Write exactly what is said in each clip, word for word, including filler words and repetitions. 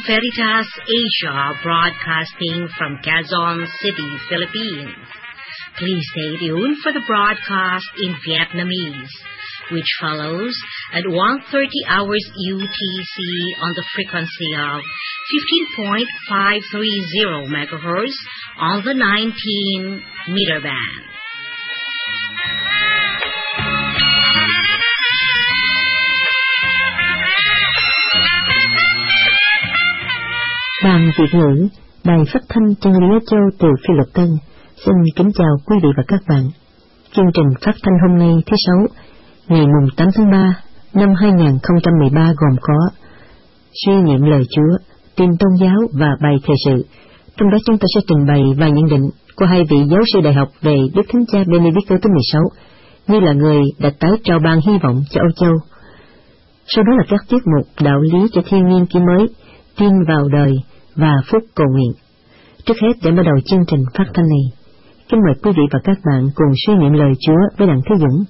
Veritas Asia, broadcasting from Quezon City, Philippines. Please stay tuned for the broadcast in Vietnamese, which follows at one thirty hours U T C on the frequency of fifteen point five three zero megahertz on the nineteen meter band. Ban Việt ngữ, Đài Phát thanh Chân lý Á Châu từ Phi Luật Tân, xin kính chào quý vị và các bạn. Chương trình phát thanh hôm nay thứ Sáu, ngày mùng tám tháng ba năm hai nghìn không trăm mười ba gồm có suy niệm lời Chúa, tin tôn giáo và bài thời sự. Trong đó chúng ta sẽ trình bày vài nhận định của hai vị giáo sư đại học về Đức Thánh Cha Benedicto thứ mười sáu, như là người đã tái trao ban hy vọng cho Âu Châu. Sau đó là các tiết mục đạo lý cho thiên niên kỷ mới, tin vào đời và phúc cầu nguyện. Trước hết, để bắt đầu chương trình phát thanh này, kính mời quý vị và các bạn cùng suy niệm lời Chúa với Đặng Thế Dũng.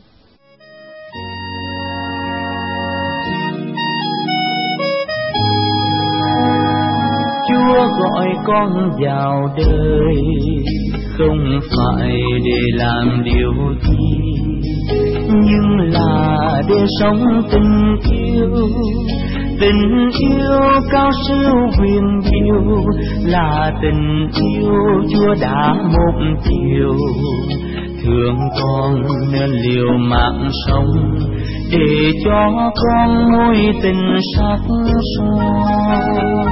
Chúa gọi con vào đời không phải để làm điều gì, nhưng là để sống tình yêu. Tình yêu cao siêu huyền diệu là tình yêu Chúa đã một chiều, thương con nên liều mạng sống để cho con nuôi tình sắc son.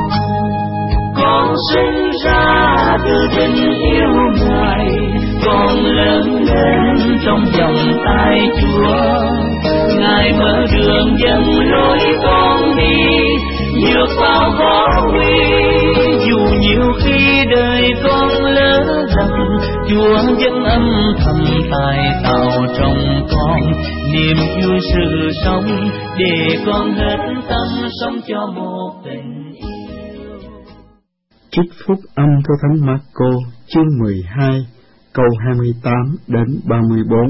Con sinh ra từ tình yêu Ngài, con lớn lên trong vòng tay Chúa. Ngài mở đường dẫn lối con đi, vượt bao khó nguy. Dù nhiều khi đời con lỡ dần, Chúa vẫn âm thầm tài tạo trong con niềm vui sự sống, để con hết tâm sống cho một tình yêu. Trích phúc âm của Thánh Marco chương mười hai câu hai mươi tám đến ba mươi bốn.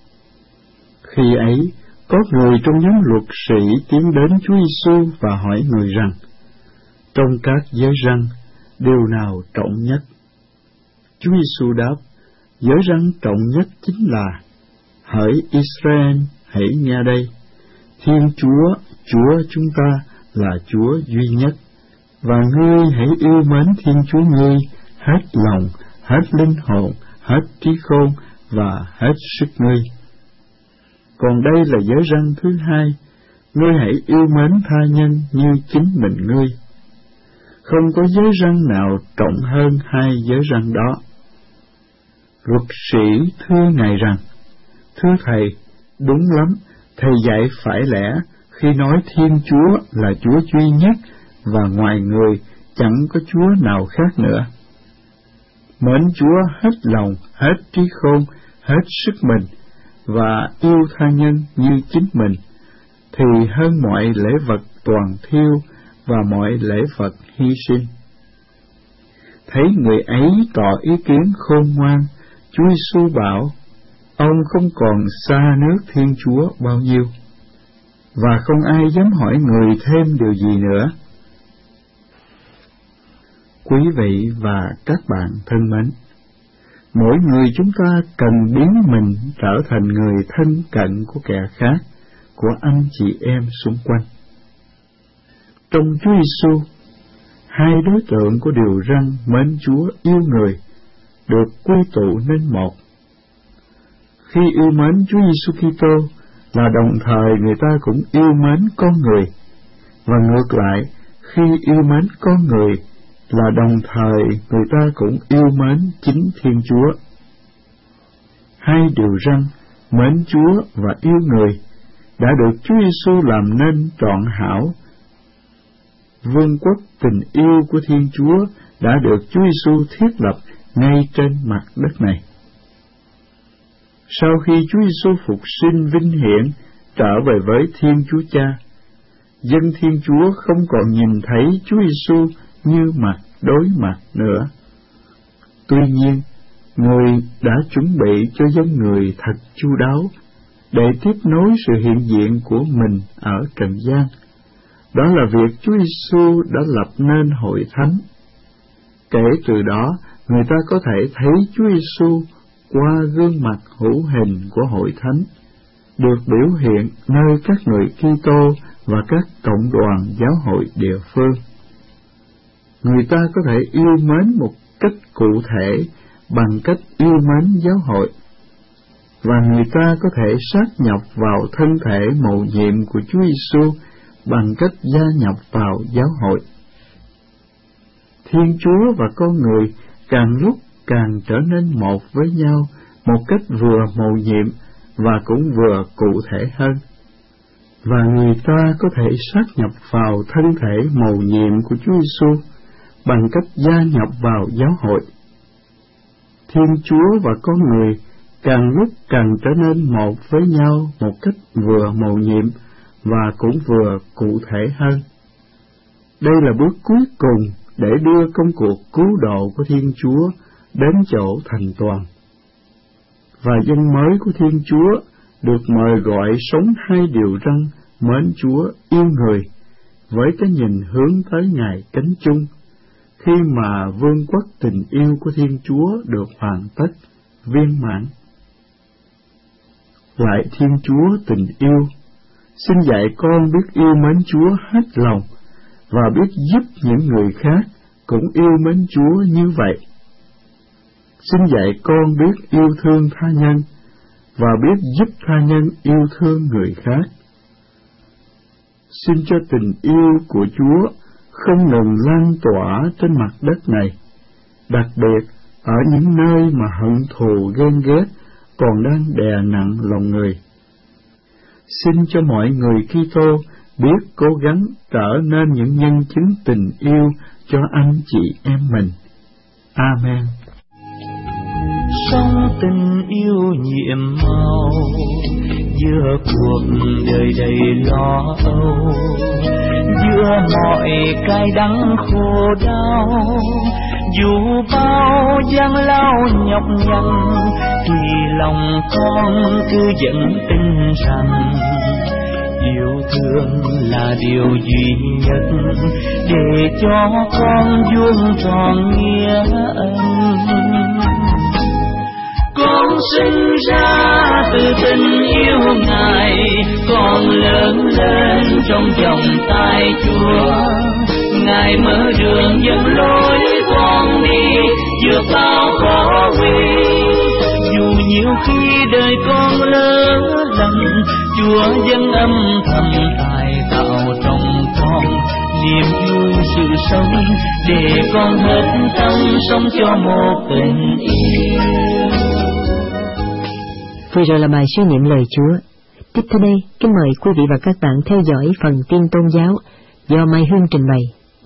Khi ấy, có người trong nhóm luật sĩ tiến đến Chúa Giêsu và hỏi người rằng: trong các giới răn, điều nào trọng nhất? Chúa Giêsu đáp: giới răn trọng nhất chính là: hỡi Israel, hãy nghe đây, Thiên Chúa, Chúa chúng ta là Chúa duy nhất, và ngươi hãy yêu mến Thiên Chúa ngươi hết lòng, hết linh hồn, hết trí khôn và hết sức ngươi. Còn đây là giới răn thứ hai: ngươi hãy yêu mến tha nhân như chính mình ngươi. Không có giới răn nào trọng hơn hai giới răn đó. Luật sĩ thưa Ngài rằng: thưa Thầy, đúng lắm, Thầy dạy phải lẽ khi nói Thiên Chúa là Chúa duy nhất, và ngoài người chẳng có Chúa nào khác nữa. Mến Chúa hết lòng, hết trí khôn, hết sức mình, và yêu tha nhân như chính mình, thì hơn mọi lễ vật toàn thiêu và mọi lễ vật hy sinh. Thấy người ấy tỏ ý kiến khôn ngoan, Chúa Giêsu bảo: ông không còn xa nước Thiên Chúa bao nhiêu, và không ai dám hỏi người thêm điều gì nữa. Quý vị và các bạn thân mến, mỗi người chúng ta cần biến mình trở thành người thân cận của kẻ khác, của anh chị em xung quanh. Trong Chúa Giêsu, hai đối tượng của điều răn mến Chúa yêu người được quy tụ nên một. Khi yêu mến Chúa Giêsu Kitô là đồng thời người ta cũng yêu mến con người, và ngược lại, khi yêu mến con người là đồng thời người ta cũng yêu mến chính Thiên Chúa. Hai điều răn mến Chúa và yêu người đã được Chúa Giêsu làm nên trọn hảo. Vương quốc tình yêu của Thiên Chúa đã được Chúa Giêsu thiết lập ngay trên mặt đất này. Sau khi Chúa Giêsu phục sinh vinh hiển trở về với Thiên Chúa Cha, dân Thiên Chúa không còn nhìn thấy Chúa Giêsu như mặt đối mặt nữa. Tuy nhiên, Người đã chuẩn bị cho dân người thật chu đáo để tiếp nối sự hiện diện của mình ở trần gian, Đó là việc Chúa Giêsu đã lập nên hội thánh. Kể từ đó, người ta có thể thấy Chúa Giêsu qua gương mặt hữu hình của hội thánh, được biểu hiện nơi các người Kitô và các cộng đoàn giáo hội địa phương. Người ta có thể yêu mến một cách cụ thể bằng cách yêu mến giáo hội, và người ta có thể sát nhập vào thân thể mầu nhiệm của Chúa Giêsu bằng cách gia nhập vào giáo hội. Thiên Chúa và con người càng lúc càng trở nên một với nhau một cách vừa mầu nhiệm và cũng vừa cụ thể hơn, và người ta có thể sát nhập vào thân thể mầu nhiệm của Chúa Giêsu bằng cách gia nhập vào giáo hội. Thiên Chúa và con người càng lúc càng trở nên một với nhau một cách vừa mầu nhiệm và cũng vừa cụ thể hơn. Đây là bước cuối cùng để đưa công cuộc cứu độ của Thiên Chúa đến chỗ thành toàn. Và dân mới của Thiên Chúa được mời gọi sống hai điều răn mến Chúa, yêu người, với cái nhìn hướng tới Ngài cánh chung, khi mà vương quốc tình yêu của Thiên Chúa được hoàn tất, viên mãn. Lại Thiên Chúa tình yêu, xin dạy con biết yêu mến Chúa hết lòng, và biết giúp những người khác cũng yêu mến Chúa như vậy. Xin dạy con biết yêu thương tha nhân, và biết giúp tha nhân yêu thương người khác. Xin cho tình yêu của Chúa không ngừng lan tỏa trên mặt đất này, đặc biệt ở những nơi mà hận thù ghen ghét còn đang đè nặng lòng người. Xin cho mọi người Kitô biết cố gắng trở nên những nhân chứng tình yêu cho anh chị em mình. Amen. Sống tình yêu nhiệm màu, giữa cuộc đời đầy lo âu, giữa mọi cái đắng khổ đau, dù bao gian lao nhọc nhằn, thì lòng con cứ vẫn tin rằng yêu thương là điều duy nhất để cho con vuông tròn nghĩa ân. Con sinh ra từ tình yêu Ngài, con lớn lên trong vòng tay Chúa. Ngài mở đường dẫn lối con đi, vượt bao khó nguy. Dù nhiều khi đời con lỡ lầm, Chúa vẫn âm thầm tài tạo trong con niềm vui sự sống, để con hết tâm sống cho một tình yêu. Vừa rồi là bài suy niệm lời Chúa. Tiếp theo đây, kính mời quý vị và các bạn theo dõi phần tin tôn giáo do Mai Hương trình bày.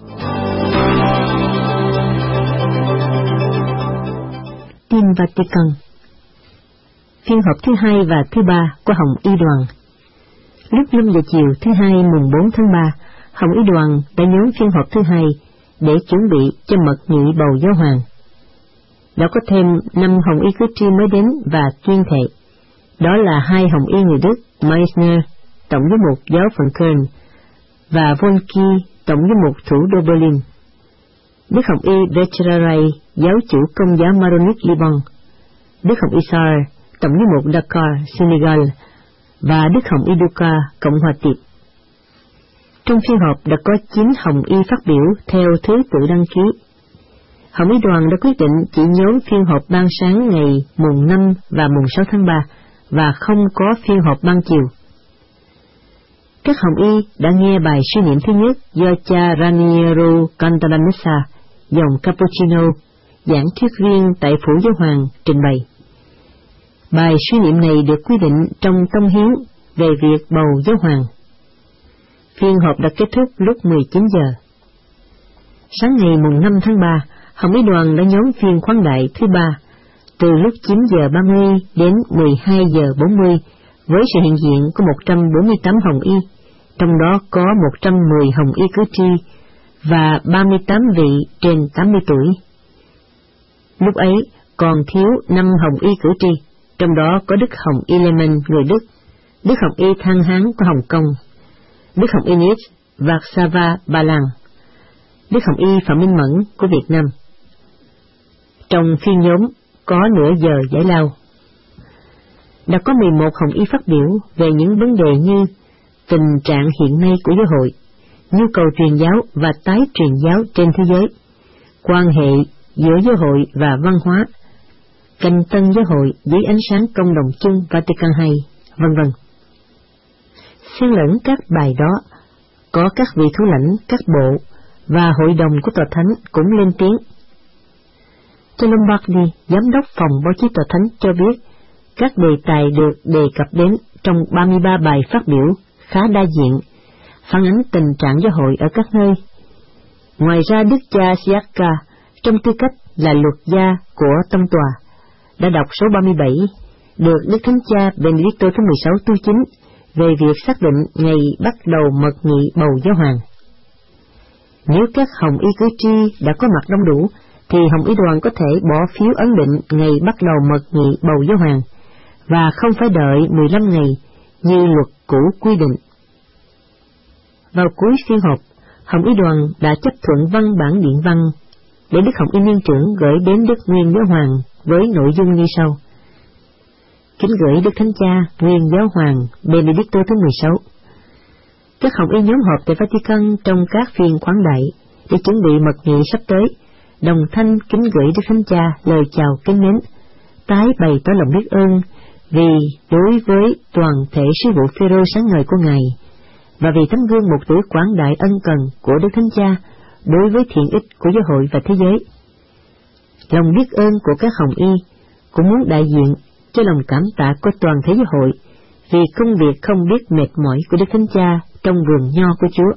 Tin Vatican. Phiên họp thứ hai và thứ ba của Hồng Y đoàn. Lúc năm giờ chiều thứ hai mùng bốn tháng ba, Hồng Y đoàn đã nhóm phiên họp thứ hai để chuẩn bị cho mật nghị bầu giáo hoàng. Đã có thêm năm Hồng Y cử tri mới đến và tuyên thệ. Đó là hai Hồng Y người Đức Meissner, tổng giám mục giáo phận Köln, và Volki, tổng giám mục thủ đô Berlin. Đức Hồng Y Becheray, giáo chủ công giáo Maronite Liban, Đức Hồng Y Sar, tổng giám mục Dakar, Senegal, và Đức Hồng Y Duca, Cộng hòa Tiệp. Trong phiên họp đã có chín Hồng Y phát biểu theo thứ tự đăng ký. Hồng Y đoàn đã quyết định chỉ nhóm phiên họp ban sáng ngày mùng năm và mùng sáu tháng ba, và không có phiên họp ban chiều. Các Hồng Y đã nghe bài suy niệm thứ nhất do cha Raniero Cantalamessa, dòng Cappuccino, giảng thuyết viên tại Phủ Giáo Hoàng, trình bày. Bài suy niệm này được quy định trong tông hiến về việc bầu giáo hoàng. Phiên họp đã kết thúc lúc mười chín giờ. Sáng ngày mùng năm tháng ba, Hồng Y đoàn đã nhóm phiên khoáng đại thứ ba, từ lúc chín giờ ba mươi đến mười hai giờ bốn mươi, với sự hiện diện của một trăm bốn mươi tám Hồng Y, trong đó có một trăm mười Hồng Y cử tri và ba mươi tám vị trên tám mươi tuổi. Lúc ấy còn thiếu năm Hồng Y cử tri, trong đó có Đức Hồng Y Lehman người Đức, Đức Hồng Y Than Hán của Hồng Kông, Đức Hồng Y Nietzsche Varsava Ba Lan, Đức Hồng Y Phạm Minh Mẫn của Việt Nam. Trong phiên nhóm có nửa giờ giải lao, đã có mười một Hồng Y phát biểu về những vấn đề như tình trạng hiện nay của giáo hội, nhu cầu truyền giáo và tái truyền giáo trên thế giới, quan hệ giữa giáo hội và văn hóa, canh tân giáo hội dưới ánh sáng công đồng chung Vatican hai, vân vân. Xen lẫn các bài đó, có các vị thủ lãnh các bộ và hội đồng của Tòa Thánh cũng lên tiếng. Cho Lombardi, giám đốc phòng báo chí Tòa Thánh cho biết, các đề tài được đề cập đến trong ba mươi ba bài phát biểu khá đa diện, phản ánh tình trạng giáo hội ở các nơi. Ngoài ra, Đức cha Siaka, trong tư cách là luật gia của Tông Tòa, đã đọc số ba mươi bảy, được Đức Thánh Cha Benedicto thứ mười sáu tu chính về việc xác định ngày bắt đầu mật nghị bầu giáo hoàng. Nếu các Hồng Y cử tri đã có mặt đông đủ, thì Hồng Y đoàn có thể bỏ phiếu ấn định ngày bắt đầu mật nghị bầu giáo hoàng, và không phải đợi mười lăm ngày như luật cũ quy định. Vào cuối phiên họp, Hồng Y đoàn đã chấp thuận văn bản điện văn để Đức Hồng Y Niên trưởng gửi đến Đức Nguyên Giáo Hoàng với nội dung như sau. Kính gửi Đức Thánh Cha Nguyên Giáo Hoàng Benedicto thứ mười sáu. Các Hồng Y nhóm họp tại Vatican trong các phiên khoáng đại để chuẩn bị mật nghị sắp tới, đồng thanh kính gửi Đức Thánh Cha lời chào kính mến, tái bày tỏ lòng biết ơn vì đối với toàn thể sứ vụ Phêrô sáng ngời của Ngài, và vì tấm gương một tử quảng đại ân cần của Đức Thánh Cha đối với thiện ích của giáo hội và thế giới. Lòng biết ơn của các Hồng Y cũng muốn đại diện cho lòng cảm tạ của toàn thể giáo hội vì công việc không biết mệt mỏi của Đức Thánh Cha trong vườn nho của Chúa.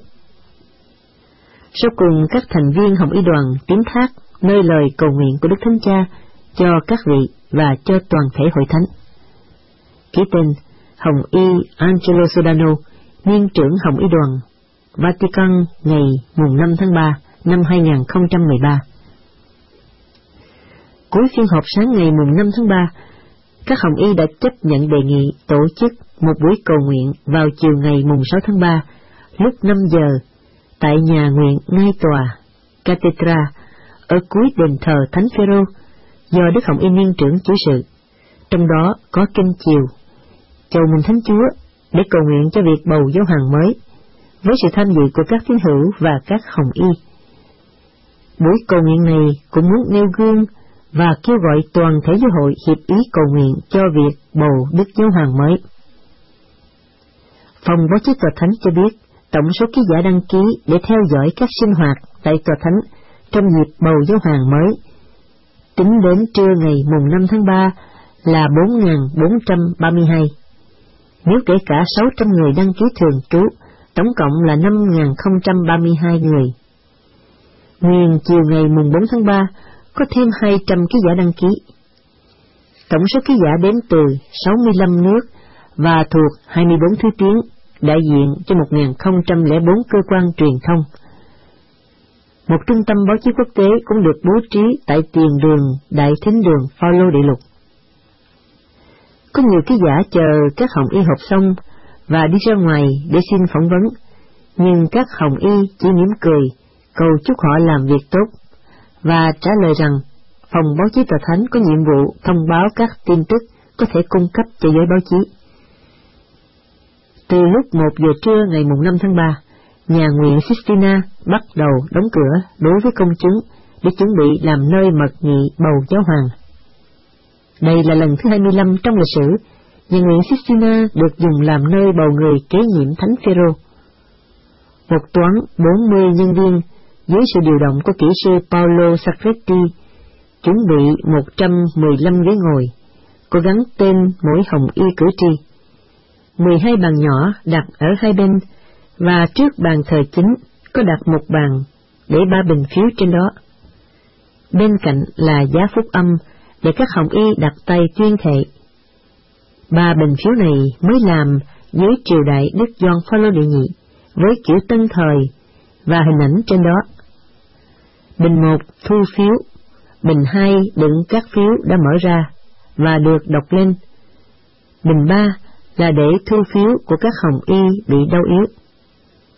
Sau cùng, các thành viên Hồng Y đoàn tín thác nơi lời cầu nguyện của Đức Thánh Cha cho các vị và cho toàn thể hội thánh. Ký tên Hồng Y Angelo Sodano, Niên trưởng Hồng Y đoàn, Vatican, ngày mùng năm tháng ba năm hai nghìn không trăm mười ba. Cuối phiên họp sáng ngày mùng năm tháng ba, các Hồng Y đã chấp nhận đề nghị tổ chức một buổi cầu nguyện vào chiều ngày mùng sáu tháng ba, lúc năm giờ, tại nhà nguyện ngay tòa Cathedra ở cuối đền thờ Thánh Phêrô, do Đức Hồng Y Niên trưởng chủ sự. Trong đó có kinh chiều, chầu mừng Thánh Chúa để cầu nguyện cho việc bầu giáo hoàng mới, với sự tham dự của các tín hữu và các Hồng Y. Buổi cầu nguyện này cũng muốn nêu gương và kêu gọi toàn thể giáo hội hiệp ý cầu nguyện cho việc bầu Đức Giáo Hoàng mới. Phòng báo chí Tòa Thánh cho biết, tổng số ký giả đăng ký để theo dõi các sinh hoạt tại Tòa Thánh trong dịp bầu Giáo Hoàng mới, tính đến trưa ngày mùng năm tháng ba là bốn nghìn bốn trăm ba mươi hai. Nếu kể cả sáu trăm người đăng ký thường trú, tổng cộng là năm nghìn không trăm ba mươi hai người. Nguyên chiều ngày mùng bốn tháng ba, có thêm hai trăm ký giả đăng ký. Tổng số ký giả đến từ sáu mươi lăm nước và thuộc hai mươi bốn thứ tiếng, đại diện cho một nghìn không trăm lẻ bốn cơ quan truyền thông. Một trung tâm báo chí quốc tế cũng được bố trí tại tiền đường Đại Thính đường Phaolô Đại Lục. Có nhiều ký giả chờ các Hồng Y họp xong và đi ra ngoài để xin phỏng vấn, nhưng các Hồng Y chỉ mỉm cười, cầu chúc họ làm việc tốt, và trả lời rằng phòng báo chí Tòa Thánh có nhiệm vụ thông báo các tin tức có thể cung cấp cho giới báo chí. Từ lúc một giờ trưa ngày mùng năm tháng ba, nhà nguyện Sistina bắt đầu đóng cửa đối với công chúng để chuẩn bị làm nơi mật nghị bầu giáo hoàng. Đây là lần thứ hai mươi lăm trong lịch sử nhà nguyện Sistina được dùng làm nơi bầu người kế nhiệm Thánh Phêrô. Một toán bốn mươi nhân viên dưới sự điều động của kỹ sư Paolo Sacretti chuẩn bị một trăm mười lăm ghế ngồi, có gắn tên mỗi Hồng Y cử tri. mười hai bàn nhỏ đặt ở hai bên, và trước bàn thờ chính có đặt một bàn để ba bình phiếu trên đó. Bên cạnh là giá phúc âm để các Hồng Y đặt tay tuyên thệ. Ba bình phiếu này mới làm dưới triều đại Đức Gioan Phaolô đệ nhị với kiểu tân thời và hình ảnh trên đó. Bình một thu phiếu, bình hai đựng các phiếu đã mở ra và được đọc lên. Bình ba là để thu phiếu của các Hồng Y bị đau yếu.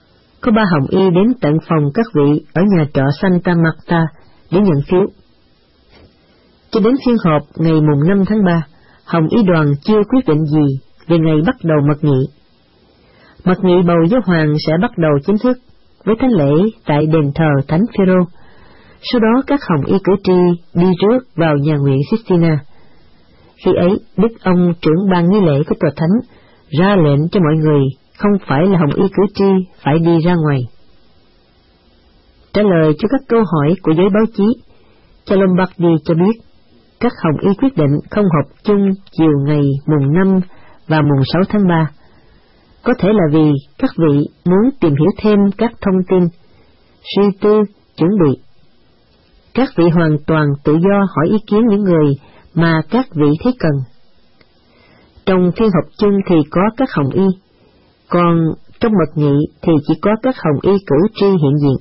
có ba hồng y đến tận phòng các vị ở nhà trọ Santa Marta để nhận phiếu. Cho đến phiên họp ngày mùng năm tháng ba, hồng y đoàn chưa quyết định gì về ngày bắt đầu mật nghị. Mật nghị bầu giáo hoàng sẽ bắt đầu chính thức với thánh lễ tại đền thờ Thánh Phêrô. Sau đó các hồng y cử tri đi rước vào nhà nguyện Sistina. Khi ấy, đức ông trưởng ban nghi lễ của tòa thánh ra lệnh cho mọi người không phải là hồng y cử tri phải đi ra ngoài. Trả lời cho các câu hỏi của giới báo chí, cha Lombardi cho biết các hồng y quyết định không họp chung chiều ngày mùng năm và mùng sáu tháng ba. Có thể là vì các vị muốn tìm hiểu thêm các thông tin, suy tư, chuẩn bị. Các vị hoàn toàn tự do hỏi ý kiến những người mà các vị thấy cần. Trong phiên họp chung thì có các hồng y, còn trong mật nghị thì chỉ có các hồng y cử tri hiện diện.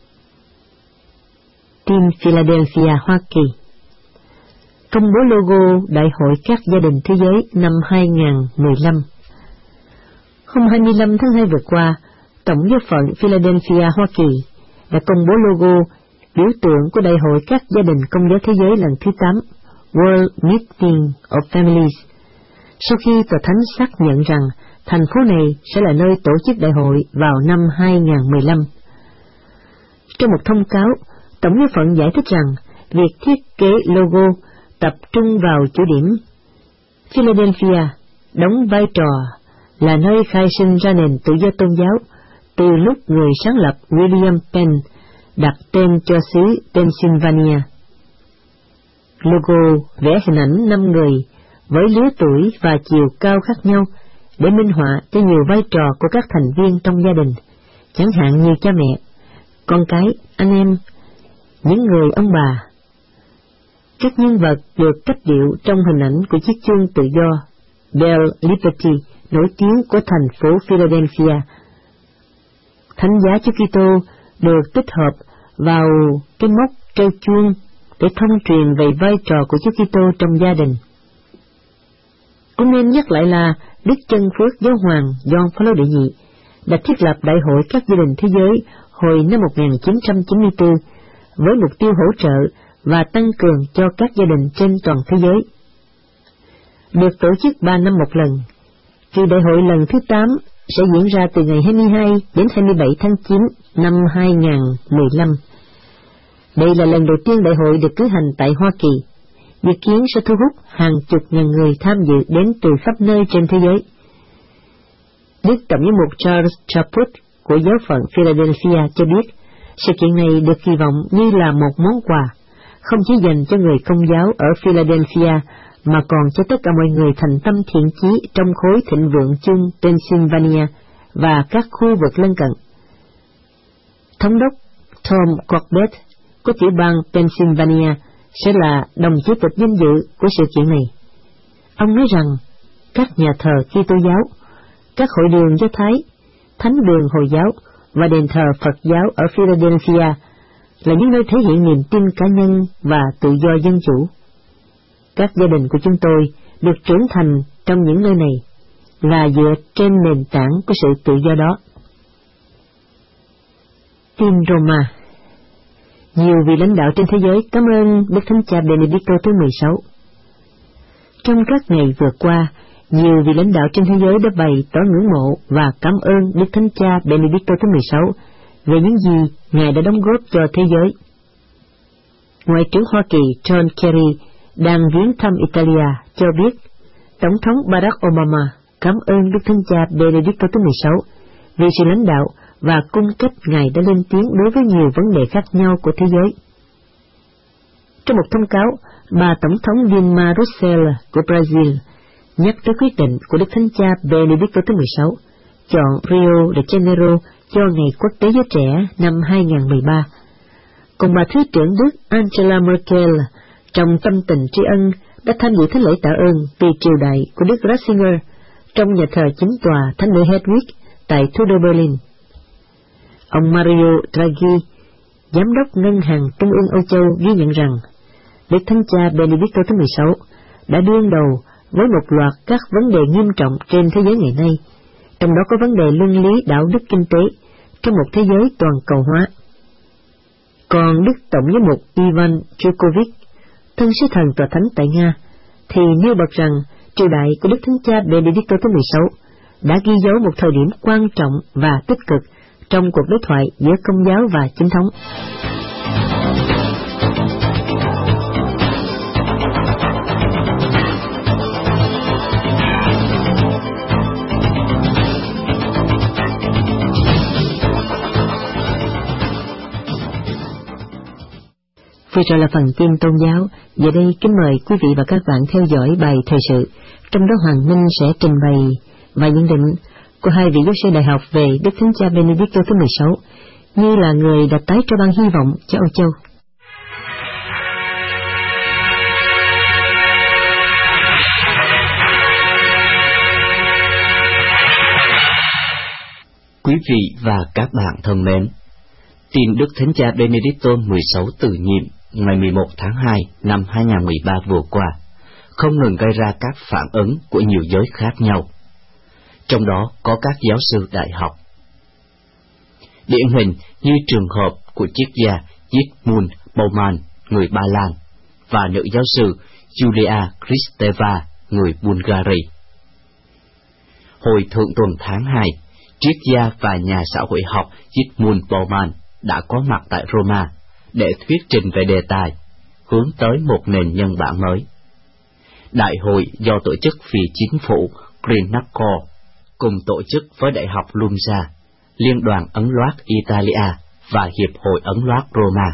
Tin Philadelphia, Hoa Kỳ. Công bố logo Đại hội các gia đình thế giới năm hai không một lăm. Hôm hai mươi lăm tháng hai vừa qua, Tổng giáo phận Philadelphia, Hoa Kỳ đã công bố logo biểu tượng của Đại hội các gia đình Công giáo thế giới lần thứ tám, World Meeting of Families, sau khi tòa thánh xác nhận rằng thành phố này sẽ là nơi tổ chức đại hội vào năm hai không một lăm. Trong một thông cáo, Tổng giáo phận giải thích rằng việc thiết kế logo tập trung vào chủ điểm Philadelphia đóng vai trò là nơi khai sinh ra nền tự do tôn giáo từ lúc người sáng lập William Penn đặt tên cho xứ Pennsylvania. Logo vẽ hình ảnh năm người với lứa tuổi và chiều cao khác nhau để minh họa cho nhiều vai trò của các thành viên trong gia đình, chẳng hạn như cha mẹ, con cái, anh em, những người ông bà. Các nhân vật được cách điệu trong hình ảnh của chiếc chuông tự do Bell Liberty nổi tiếng của thành phố Philadelphia. Thánh giá Chúa Kitô được tích hợp vào cái móc treo chuông để thông truyền về vai trò của Chúa Kitô trong gia đình. Cũng nên nhắc lại là Đức Chân Phước Giáo hoàng Gioan Phaolô đệ nhị đã thiết lập Đại hội các gia đình thế giới hồi năm một nghìn chín trăm chín mươi tư với mục tiêu hỗ trợ và tăng cường cho các gia đình trên toàn thế giới. Được tổ chức ba năm một lần, kỳ đại hội lần thứ tám sẽ diễn ra từ ngày hai mươi hai đến hai mươi bảy tháng chín năm hai không một lăm. Đây là lần đầu tiên đại hội được cử hành tại Hoa Kỳ, dự kiến sẽ thu hút hàng chục ngàn người tham dự đến từ khắp nơi trên thế giới. Đức Tổng giám mục Charles Chaput của giáo phận Philadelphia cho biết, sự kiện này được kỳ vọng như là một món quà, không chỉ dành cho người Công giáo ở Philadelphia, mà còn cho tất cả mọi người thành tâm thiện chí trong khối thịnh vượng chung Pennsylvania và các khu vực lân cận. Thống đốc Tom Corbett của tiểu bang Pennsylvania sẽ là đồng chủ tịch danh dự của sự kiện này. Ông nói rằng các nhà thờ Kitô giáo, các hội đường Do Thái, thánh đường Hồi giáo và đền thờ Phật giáo ở Philadelphia là những nơi thể hiện niềm tin cá nhân và tự do dân chủ. Các gia đình của chúng tôi được trưởng thành trong những nơi này là dựa trên nền tảng của sự tự do đó. Tin Roma. Nhiều vị lãnh đạo trên thế giới cảm ơn Đức Thánh Cha Benedicto thứ mười sáu. Trong các ngày vừa qua, nhiều vị lãnh đạo trên thế giới đã bày tỏ ngưỡng mộ và cảm ơn Đức Thánh Cha Benedicto thứ mười sáu về những gì Ngài đã đóng góp cho thế giới. Ngoại trưởng Hoa Kỳ John Kerry đang viếng thăm Italia cho biết, Tổng thống Barack Obama cảm ơn Đức Thánh Cha Benedicto thứ mười sáu vì sự lãnh đạo và cung cách Ngài đã lên tiếng đối với nhiều vấn đề khác nhau của thế giới. Trong một thông cáo, bà Tổng thống Dilma Rousseff của Brazil nhắc tới quyết định của Đức Thánh Cha Benedicto thứ mười sáu chọn Rio de Janeiro cho Ngày Quốc tế Giới Trẻ năm hai không một ba. Còn bà Thứ trưởng Đức Angela Merkel trong tâm tình tri ân đã tham dự thánh lễ tạ ơn từ triều đại của Đức Ratzinger trong nhà thờ chính tòa Thánh nữ Hedwig tại thủ đô Berlin. Ông Mario Draghi, giám đốc Ngân hàng Trung ương Âu Châu, ghi nhận rằng Đức Thánh Cha Benedicto thứ mười sáu đã đương đầu với một loạt các vấn đề nghiêm trọng trên thế giới ngày nay, trong đó có vấn đề luân lý đạo đức kinh tế, trong một thế giới toàn cầu hóa. Còn Đức Tổng giám mục Ivan Chukovich, thân sứ thần tòa thánh tại Nga, thì nêu bật rằng triều đại của Đức Thánh Cha Benedicto thứ mười sáu đã ghi dấu một thời điểm quan trọng và tích cực trong cuộc đối thoại giữa Công giáo và Chính thống. Vừa rồi là phần tin tôn giáo. Giờ đây kính mời quý vị và các bạn theo dõi bài thời sự, trong đó Hoàng Minh sẽ trình bày bài nhận định của hai vị giáo sư đại học về Đức Thánh Cha Benedicto thứ mười sáu, như là người đã tái cho ban hy vọng cho Âu Châu. Quý vị và các bạn thân mến, tin Đức Thánh Cha Benedicto mười sáu từ nhiệm ngày mười một tháng hai năm hai nghìn không trăm mười ba vừa qua không ngừng gây ra các phản ứng của nhiều giới khác nhau, trong đó có các giáo sư đại học. Điển hình như trường hợp của triết gia Zygmunt Bauman, người Ba Lan, và nữ giáo sư Julia Kristeva, người Bulgaria. Hồi thượng tuần tháng hai, triết gia và nhà xã hội học Zygmunt Bauman đã có mặt tại Roma để thuyết trình về đề tài hướng tới một nền nhân bản mới. Đại hội do tổ chức vì chính phủ Grenacco cùng tổ chức với Đại học Lumsa, Liên đoàn Ấn Loát Italia và Hiệp hội Ấn Loát Roma.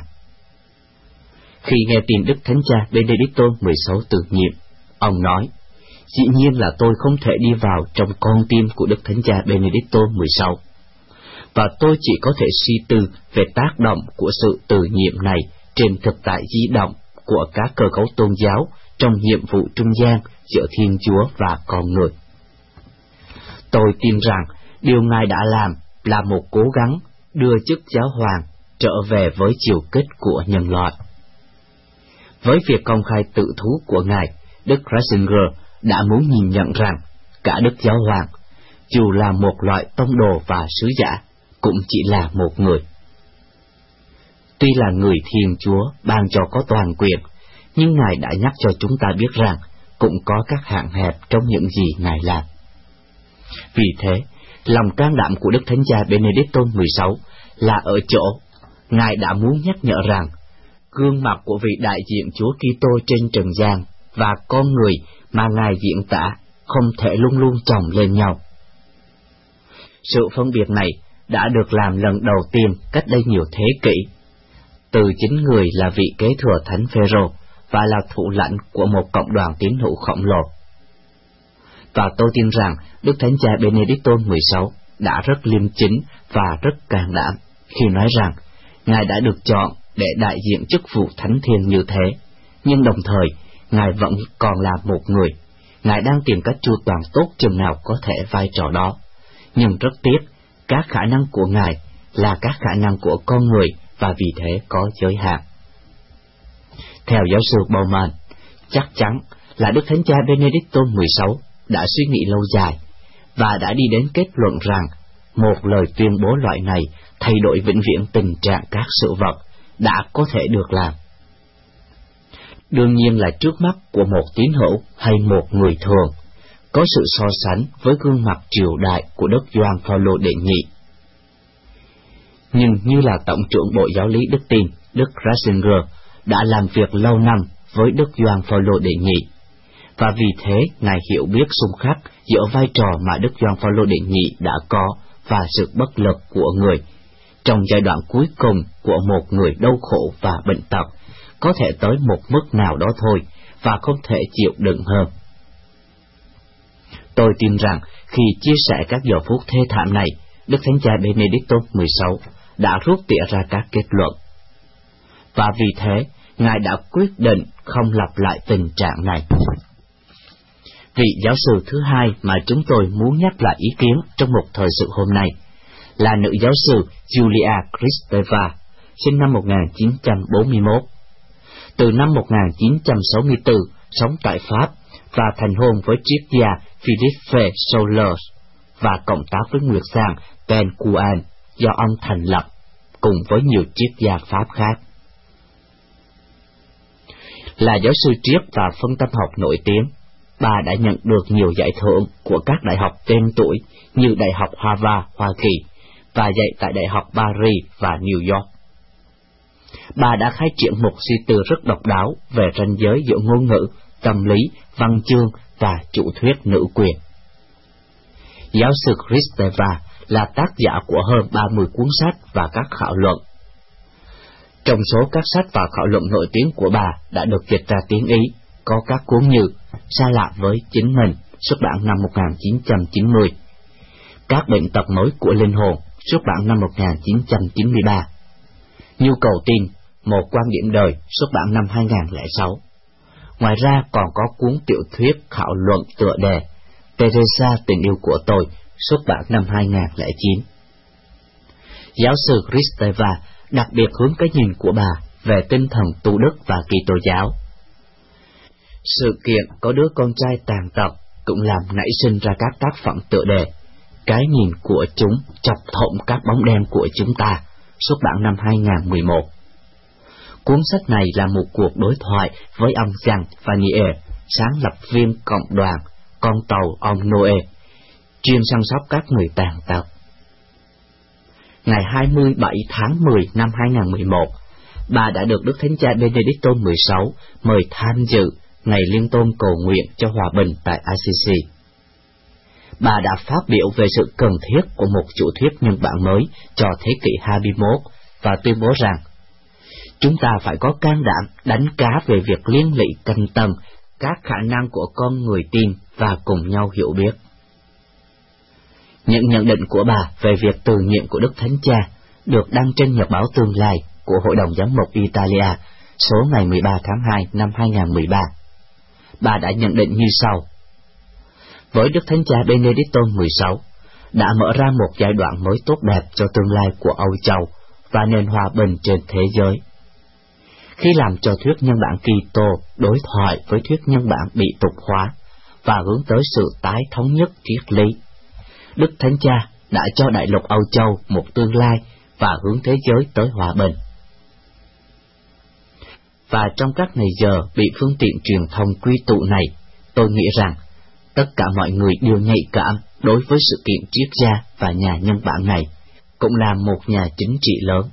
Khi nghe tin Đức Thánh Cha Benedicto mười sáu từ nhiệm, ông nói, dĩ nhiên là tôi không thể đi vào trong con tim của Đức Thánh Cha Benedicto mười sáu, và tôi chỉ có thể suy tư về tác động của sự từ nhiệm này trên thực tại di động của các cơ cấu tôn giáo trong nhiệm vụ trung gian giữa Thiên Chúa và con người. Tôi tin rằng điều Ngài đã làm là một cố gắng đưa chức giáo hoàng trở về với chiều kích của nhân loại. Với việc công khai tự thú của Ngài, Đức Ratzinger đã muốn nhìn nhận rằng cả Đức Giáo Hoàng, dù là một loại tông đồ và sứ giả, cũng chỉ là một người. Tuy là người Thiên Chúa ban cho có toàn quyền, nhưng Ngài đã nhắc cho chúng ta biết rằng cũng có các hạn hẹp trong những gì Ngài làm. Vì thế, lòng can đảm của Đức Thánh Cha Benedicto mười sáu là ở chỗ Ngài đã muốn nhắc nhở rằng gương mặt của vị đại diện Chúa Kitô trên trần gian và con người mà Ngài diễn tả không thể luôn luôn chồng lên nhau. Sự phân biệt này đã được làm lần đầu tiên cách đây nhiều thế kỷ, từ chính người là vị kế thừa Thánh Phêrô và là thủ lãnh của một cộng đoàn tín hữu khổng lồ. Và tôi tin rằng Đức Thánh Cha Benedicto mười sáu đã rất liêm chính và rất can đảm khi nói rằng Ngài đã được chọn để đại diện chức vụ thánh thiêng như thế, nhưng đồng thời Ngài vẫn còn là một người. Ngài đang tìm cách chu toàn tốt chừng nào có thể vai trò đó, nhưng rất tiếc, các khả năng của Ngài là các khả năng của con người và vì thế có giới hạn. Theo giáo sư Bauman, chắc chắn là Đức Thánh Cha Benedicto mười sáu đã suy nghĩ lâu dài và đã đi đến kết luận rằng một lời tuyên bố loại này thay đổi vĩnh viễn tình trạng các sự vật đã có thể được làm. Đương nhiên là trước mắt của một tín hữu hay một người thường, có sự so sánh với gương mặt triều đại của Đức Gioan Phaolô đệ nhị. Nhưng như là Tổng trưởng Bộ Giáo lý Đức Tin, Đức Ratzinger đã làm việc lâu năm với Đức Gioan Phaolô đệ nhị, và vì thế Ngài hiểu biết xung khắc giữa vai trò mà Đức Gioan Phaolô đệ nhị đã có và sự bất lực của người trong giai đoạn cuối cùng của một người đau khổ và bệnh tật, có thể tới một mức nào đó thôi và không thể chịu đựng hơn. Tôi tin rằng khi chia sẻ các giờ phút thê thảm này, Đức Thánh Cha Benedicto mười sáu đã rút tỉa ra các kết luận. Và vì thế, Ngài đã quyết định không lặp lại tình trạng này. Vị giáo sư thứ hai mà chúng tôi muốn nhắc lại ý kiến trong một thời sự hôm nay là nữ giáo sư Julia Kristeva, sinh năm một nghìn chín trăm bốn mươi mốt. Từ năm một nghìn chín trăm sáu mươi tư, sống tại Pháp và thành hôn với triết gia Philippe Sollers và cộng tác với Nguyệt Sang Ben Kuan do ông thành lập, cùng với nhiều triết gia Pháp khác. Là giáo sư triết và phân tâm học nổi tiếng, bà đã nhận được nhiều giải thưởng của các đại học tên tuổi như Đại học Harvard, Hoa Kỳ, và dạy tại Đại học Paris và New York. Bà đã khai triển một suy tư rất độc đáo về ranh giới giữa ngôn ngữ, tâm lý, văn chương và chủ thuyết nữ quyền. Giáo sư Kristeva là tác giả của hơn ba mươi cuốn sách và các khảo luận. Trong số các sách và khảo luận nổi tiếng của bà đã được dịch ra tiếng Ý, có các cuốn như Xa lạ với chính mình, xuất bản năm một nghìn chín trăm chín mươi, Các bệnh tật mới của linh hồn, xuất bản năm một nghìn chín trăm chín mươi ba, Nhu cầu tin, một quan điểm đời, xuất bản năm hai nghìn không trăm lẻ sáu. Ngoài ra còn có cuốn tiểu thuyết khảo luận tựa đề Teresa tình yêu của tôi, xuất bản năm hai nghìn không trăm lẻ chín. Giáo sư Kristeva đặc biệt hướng cái nhìn của bà về tinh thần tu đức và Kitô giáo. Sự kiện có đứa con trai tàn tật cũng làm nảy sinh ra các tác phẩm tựa đề Cái nhìn của chúng chọc thủng các bóng đen của chúng ta, xuất bản năm hai nghìn không trăm mười một. Cuốn sách này là một cuộc đối thoại với ông Jean Vanier, sáng lập viên cộng đoàn Con tàu ông Noe, chuyên săn sóc các người tàn tật. Ngày hai mươi bảy tháng mười năm hai nghìn không trăm mười một, bà đã được Đức Thánh Cha Benedicto mười sáu mời tham dự Ngày Liên tôn cầu nguyện cho hòa bình tại Assisi. Bà đã phát biểu về sự cần thiết của một chủ thuyết nhân bản mới cho thế kỷ hai mươi mốt và tuyên bố rằng chúng ta phải có can đảm đánh cá về việc liên lụy cân tầng các khả năng của con người tin và cùng nhau hiểu biết. Những nhận định của bà về việc từ nhiệm của Đức Thánh Cha được đăng trên Nhật báo Tương lai của Hội đồng Giám mục Italia số ngày mười ba tháng hai năm hai nghìn không trăm mười ba. Bà đã nhận định như sau: với Đức Thánh Cha Benedicto mười sáu đã mở ra một giai đoạn mới tốt đẹp cho tương lai của Âu Châu và nền hòa bình trên thế giới. Khi làm cho thuyết nhân bản Kitô đối thoại với thuyết nhân bản bị tục hóa và hướng tới sự tái thống nhất triết lý, Đức Thánh Cha đã cho đại lục Âu Châu một tương lai và hướng thế giới tới hòa bình. Và trong các ngày giờ bị phương tiện truyền thông quy tụ này, tôi nghĩ rằng tất cả mọi người đều nhạy cảm đối với sự kiện triết gia và nhà nhân bản này, cũng là một nhà chính trị lớn.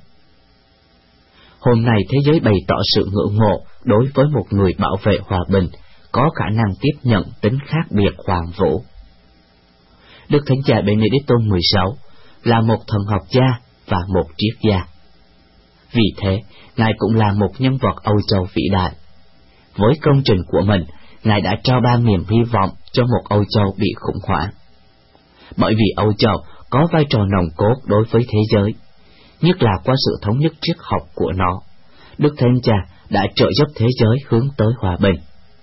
Hôm nay thế giới bày tỏ sự ngưỡng mộ đối với một người bảo vệ hòa bình, có khả năng tiếp nhận tính khác biệt hoàn vũ. Đức Thánh Cha Benedicto mười sáu là một thần học gia và một triết gia. Vì thế, Ngài cũng là một nhân vật Âu Châu vĩ đại. Với công trình của mình, Ngài đã trao ban niềm hy vọng cho một Âu Châu bị khủng hoảng. Bởi vì Âu Châu có vai trò nòng cốt đối với thế giới, nhất là qua sự thống nhất triết học của nó, Đức Thánh Cha đã trợ giúp thế giới hướng tới hòa bình.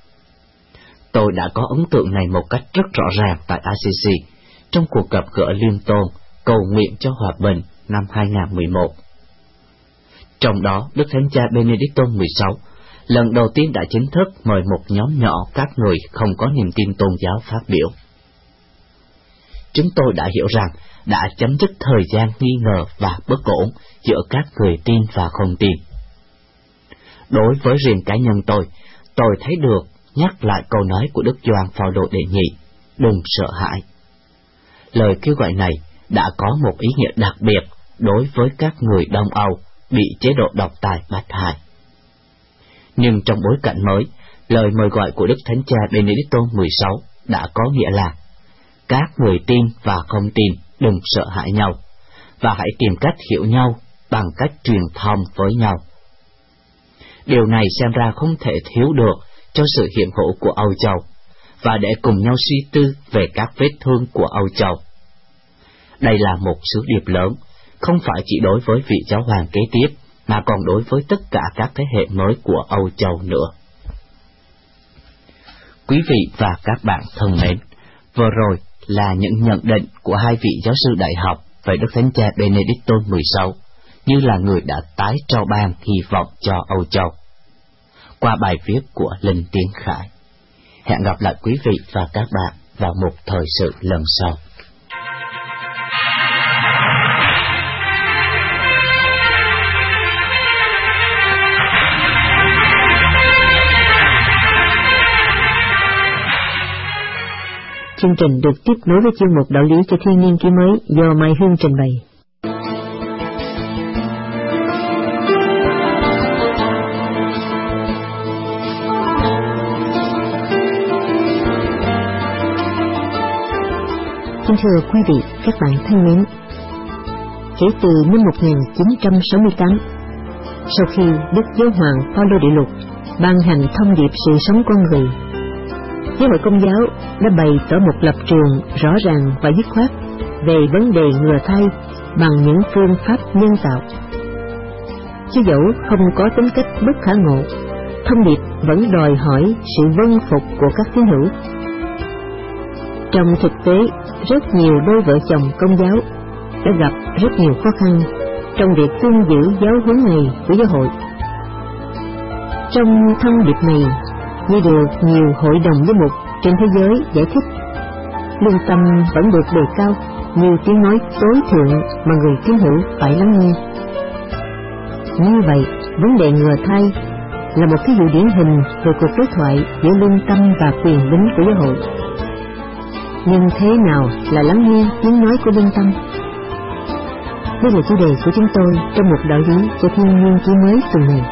Tôi đã có ấn tượng này một cách rất rõ ràng tại Assisi, trong cuộc gặp gỡ liên tôn cầu nguyện cho hòa bình năm hai nghìn không trăm mười một. Trong đó, Đức Thánh Cha Benedicto mười sáu lần đầu tiên đã chính thức mời một nhóm nhỏ các người không có niềm tin tôn giáo phát biểu. Chúng tôi đã hiểu rằng đã chấm dứt thời gian nghi ngờ và bất ổn giữa các người tin và không tin. Đối với riêng cá nhân tôi, tôi thấy được nhắc lại câu nói của Đức Gioan Phaolô đệ nhị, đừng sợ hãi. Lời kêu gọi này đã có một ý nghĩa đặc biệt đối với các người Đông Âu bị chế độ độc tài bách hại. Nhưng trong bối cảnh mới, lời mời gọi của Đức Thánh Cha Benedicto mười sáu đã có nghĩa là các người tin và không tin đừng sợ hãi nhau, và hãy tìm cách hiểu nhau bằng cách truyền thông với nhau. Điều này xem ra không thể thiếu được cho sự hiện hữu của Âu Châu, và để cùng nhau suy tư về các vết thương của Âu Châu. Đây là một sứ điệp lớn, không phải chỉ đối với vị giáo hoàng kế tiếp, mà còn đối với tất cả các thế hệ mới của Âu Châu nữa. Quý vị và các bạn thân mến, vừa rồi là những nhận định của hai vị giáo sư đại học về Đức Thánh Cha Benedicto mười sáu, như là người đã tái trao ban hy vọng cho Âu Châu, qua bài viết của Linh Tiến Khải. Hẹn gặp lại quý vị và các bạn vào một thời sự lần sau. Chương trình được tiếp nối với chuyên mục Đạo lý cho thiên niên kỷ mới do Mai Hương trình bày. Kính thưa quý vị, các bạn thân mến, kể từ năm một nghìn chín trăm sáu mươi tám, sau khi Đức Giáo hoàng Phaolô Đệ Lục ban hành thông điệp sự sống con người, Giáo hội Công giáo đã bày tỏ một lập trường rõ ràng và dứt khoát về vấn đề ngừa thai bằng những phương pháp nhân tạo. Chứ dẫu không có tính cách bất khả ngộ, thông điệp vẫn đòi hỏi sự vâng phục của các tín hữu. Trong thực tế, rất nhiều đôi vợ chồng Công giáo đã gặp rất nhiều khó khăn trong việc tuân giữ giáo huấn này của giáo hội. Trong thông điệp này, như được nhiều hội đồng giám mục trên thế giới giải thích, lương tâm vẫn được đề cao như tiếng nói tối thượng mà người tín hữu phải lắng nghe. Như vậy, vấn đề ngừa thai là một ví dụ điển hình về cuộc đối thoại giữa lương tâm và quyền bính của giáo hội. Nhưng thế nào là lắng nghe tiếng nói của lương tâm? Đây là chủ đề của chúng tôi trong một đạo lý cho thiên niên kỷ mới tuần này.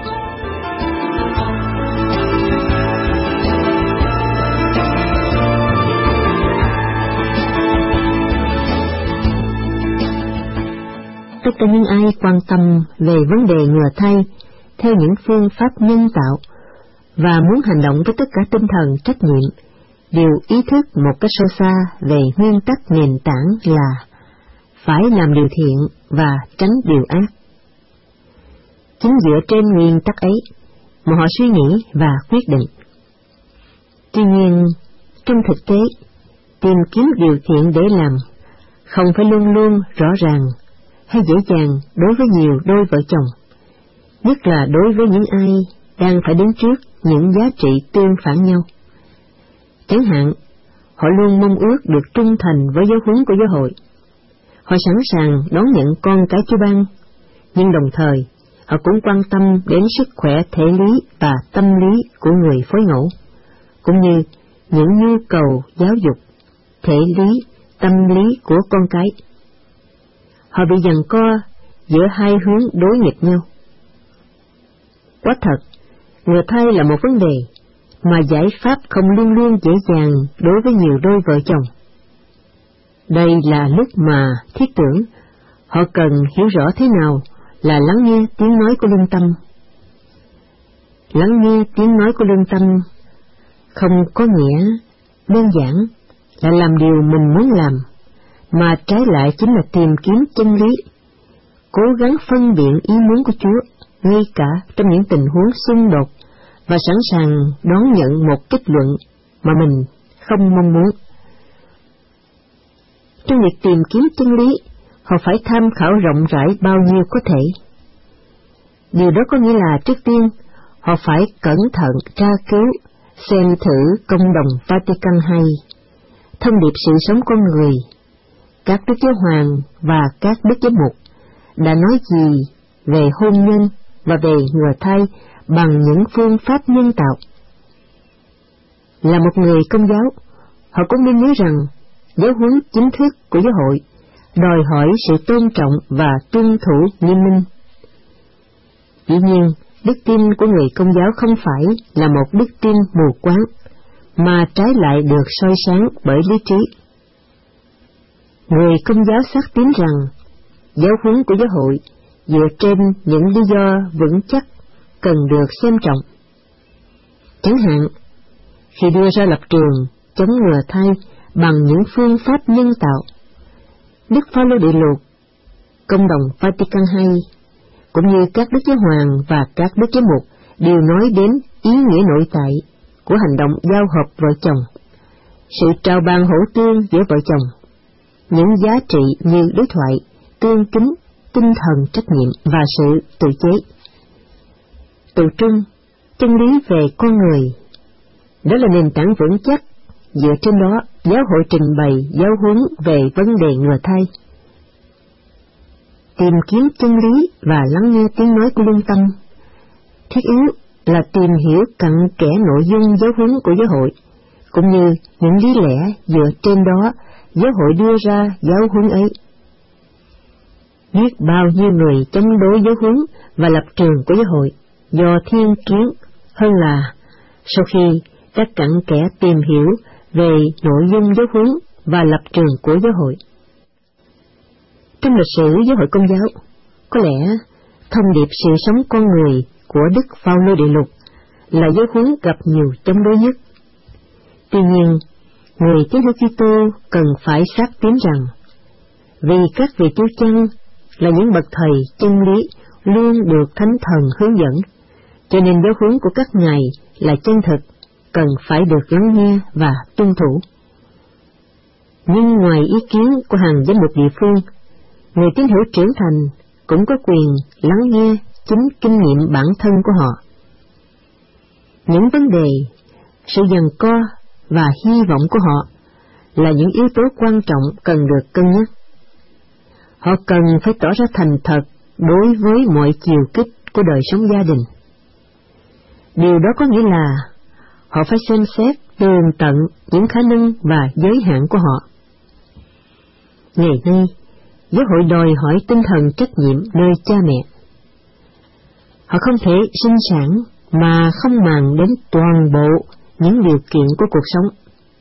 Tất cả những ai quan tâm về vấn đề ngừa thai theo những phương pháp nhân tạo và muốn hành động với tất cả tinh thần trách nhiệm đều ý thức một cách sâu xa về nguyên tắc nền tảng là phải làm điều thiện và tránh điều ác. Chính dựa trên nguyên tắc ấy mà họ suy nghĩ và quyết định. Tuy nhiên, trong thực tế, tìm kiếm điều thiện để làm không phải luôn luôn rõ ràng hay dễ dàng đối với nhiều đôi vợ chồng, nhất là đối với những ai đang phải đứng trước những giá trị tương phản nhau. Chẳng hạn, họ luôn mong ước được trung thành với giáo huấn của giáo hội. Họ sẵn sàng đón nhận con cái Chúa ban, nhưng đồng thời họ cũng quan tâm đến sức khỏe thể lý và tâm lý của người phối ngẫu, cũng như những nhu cầu giáo dục, thể lý, tâm lý của con cái. Họ bị giằng co giữa hai hướng đối nghịch nhau. Quả thật, ngừa thai là một vấn đề mà giải pháp không luôn luôn dễ dàng đối với nhiều đôi vợ chồng. Đây là lúc mà thiết tưởng họ cần hiểu rõ thế nào là lắng nghe tiếng nói của lương tâm. Lắng nghe tiếng nói của lương tâm không có nghĩa đơn giản là làm điều mình muốn làm, mà trái lại chính là tìm kiếm chân lý, cố gắng phân biện ý muốn của Chúa ngay cả trong những tình huống xung đột và sẵn sàng đón nhận một kết luận mà mình không mong muốn. Trong việc tìm kiếm chân lý, họ phải tham khảo rộng rãi bao nhiêu có thể. Điều đó có nghĩa là trước tiên, họ phải cẩn thận tra cứu, xem thử Công đồng Vatican hai, thông điệp sự sống con người, các đức giáo hoàng và các đức giám mục đã nói gì về hôn nhân và về ngừa thai bằng những phương pháp nhân tạo. Là một người Công giáo, họ cũng nên nhớ rằng giáo huấn chính thức của giáo hội đòi hỏi sự tôn trọng và tuân thủ nghiêm minh. Dĩ nhiên, đức tin của người Công giáo không phải là một đức tin mù quáng, mà trái lại được soi sáng bởi lý trí. Người Công giáo xác tín rằng giáo huấn của giáo hội dựa trên những lý do vững chắc cần được xem trọng. Chẳng hạn, khi đưa ra lập trường chống ngừa thai bằng những phương pháp nhân tạo, Đức Phaolô Đệ Lục, Công đồng Vatican hai, cũng như các đức giáo hoàng và các đức giám mục đều nói đến ý nghĩa nội tại của hành động giao hợp vợ chồng, sự trao ban hỗ tương giữa vợ chồng, những giá trị như đối thoại, tương kính, tinh thần trách nhiệm và sự tự chế. Tự trung, chân lý về con người, đó là nền tảng vững chắc, dựa trên đó giáo hội trình bày giáo huấn về vấn đề ngừa thai. Tìm kiếm chân lý và lắng nghe tiếng nói của lương tâm, thiết yếu là tìm hiểu cặn kẽ nội dung giáo huấn của giáo hội, cũng như những lý lẽ dựa trên đó giáo hội đưa ra giáo huấn ấy. Biết bao nhiêu người chống đối giáo huấn và lập trường của giáo hội do thiên kiến hơn là sau khi các cặn kẽ tìm hiểu về nội dung giáo huấn và lập trường của giáo hội. Trong lịch sử giáo hội Công giáo, có lẽ thông điệp sự sống con người của Đức Phao-lô Địa Lục là giáo huấn gặp nhiều chống đối nhất. Tuy nhiên, người tín hữu Kitô cần phải xác tín rằng, vì các vị chúa chăn là những bậc thầy chân lý luôn được Thánh Thần hướng dẫn, cho nên giáo huấn của các ngài là chân thực, cần phải được lắng nghe và tuân thủ. Nhưng ngoài ý kiến của hàng giám mục địa phương, người tín hữu trưởng thành cũng có quyền lắng nghe chính kinh nghiệm bản thân của họ. Những vấn đề, sự giằng co và hy vọng của họ là những yếu tố quan trọng cần được cân nhắc. Họ cần phải tỏ ra thành thật đối với mọi chiều kích của đời sống gia đình. Điều đó có nghĩa là họ phải xem xét tường tận những khả năng và giới hạn của họ. Ngày nay, giáo hội đòi hỏi tinh thần trách nhiệm nơi cha mẹ. Họ không thể sinh sản mà không màng đến toàn bộ những điều kiện của cuộc sống.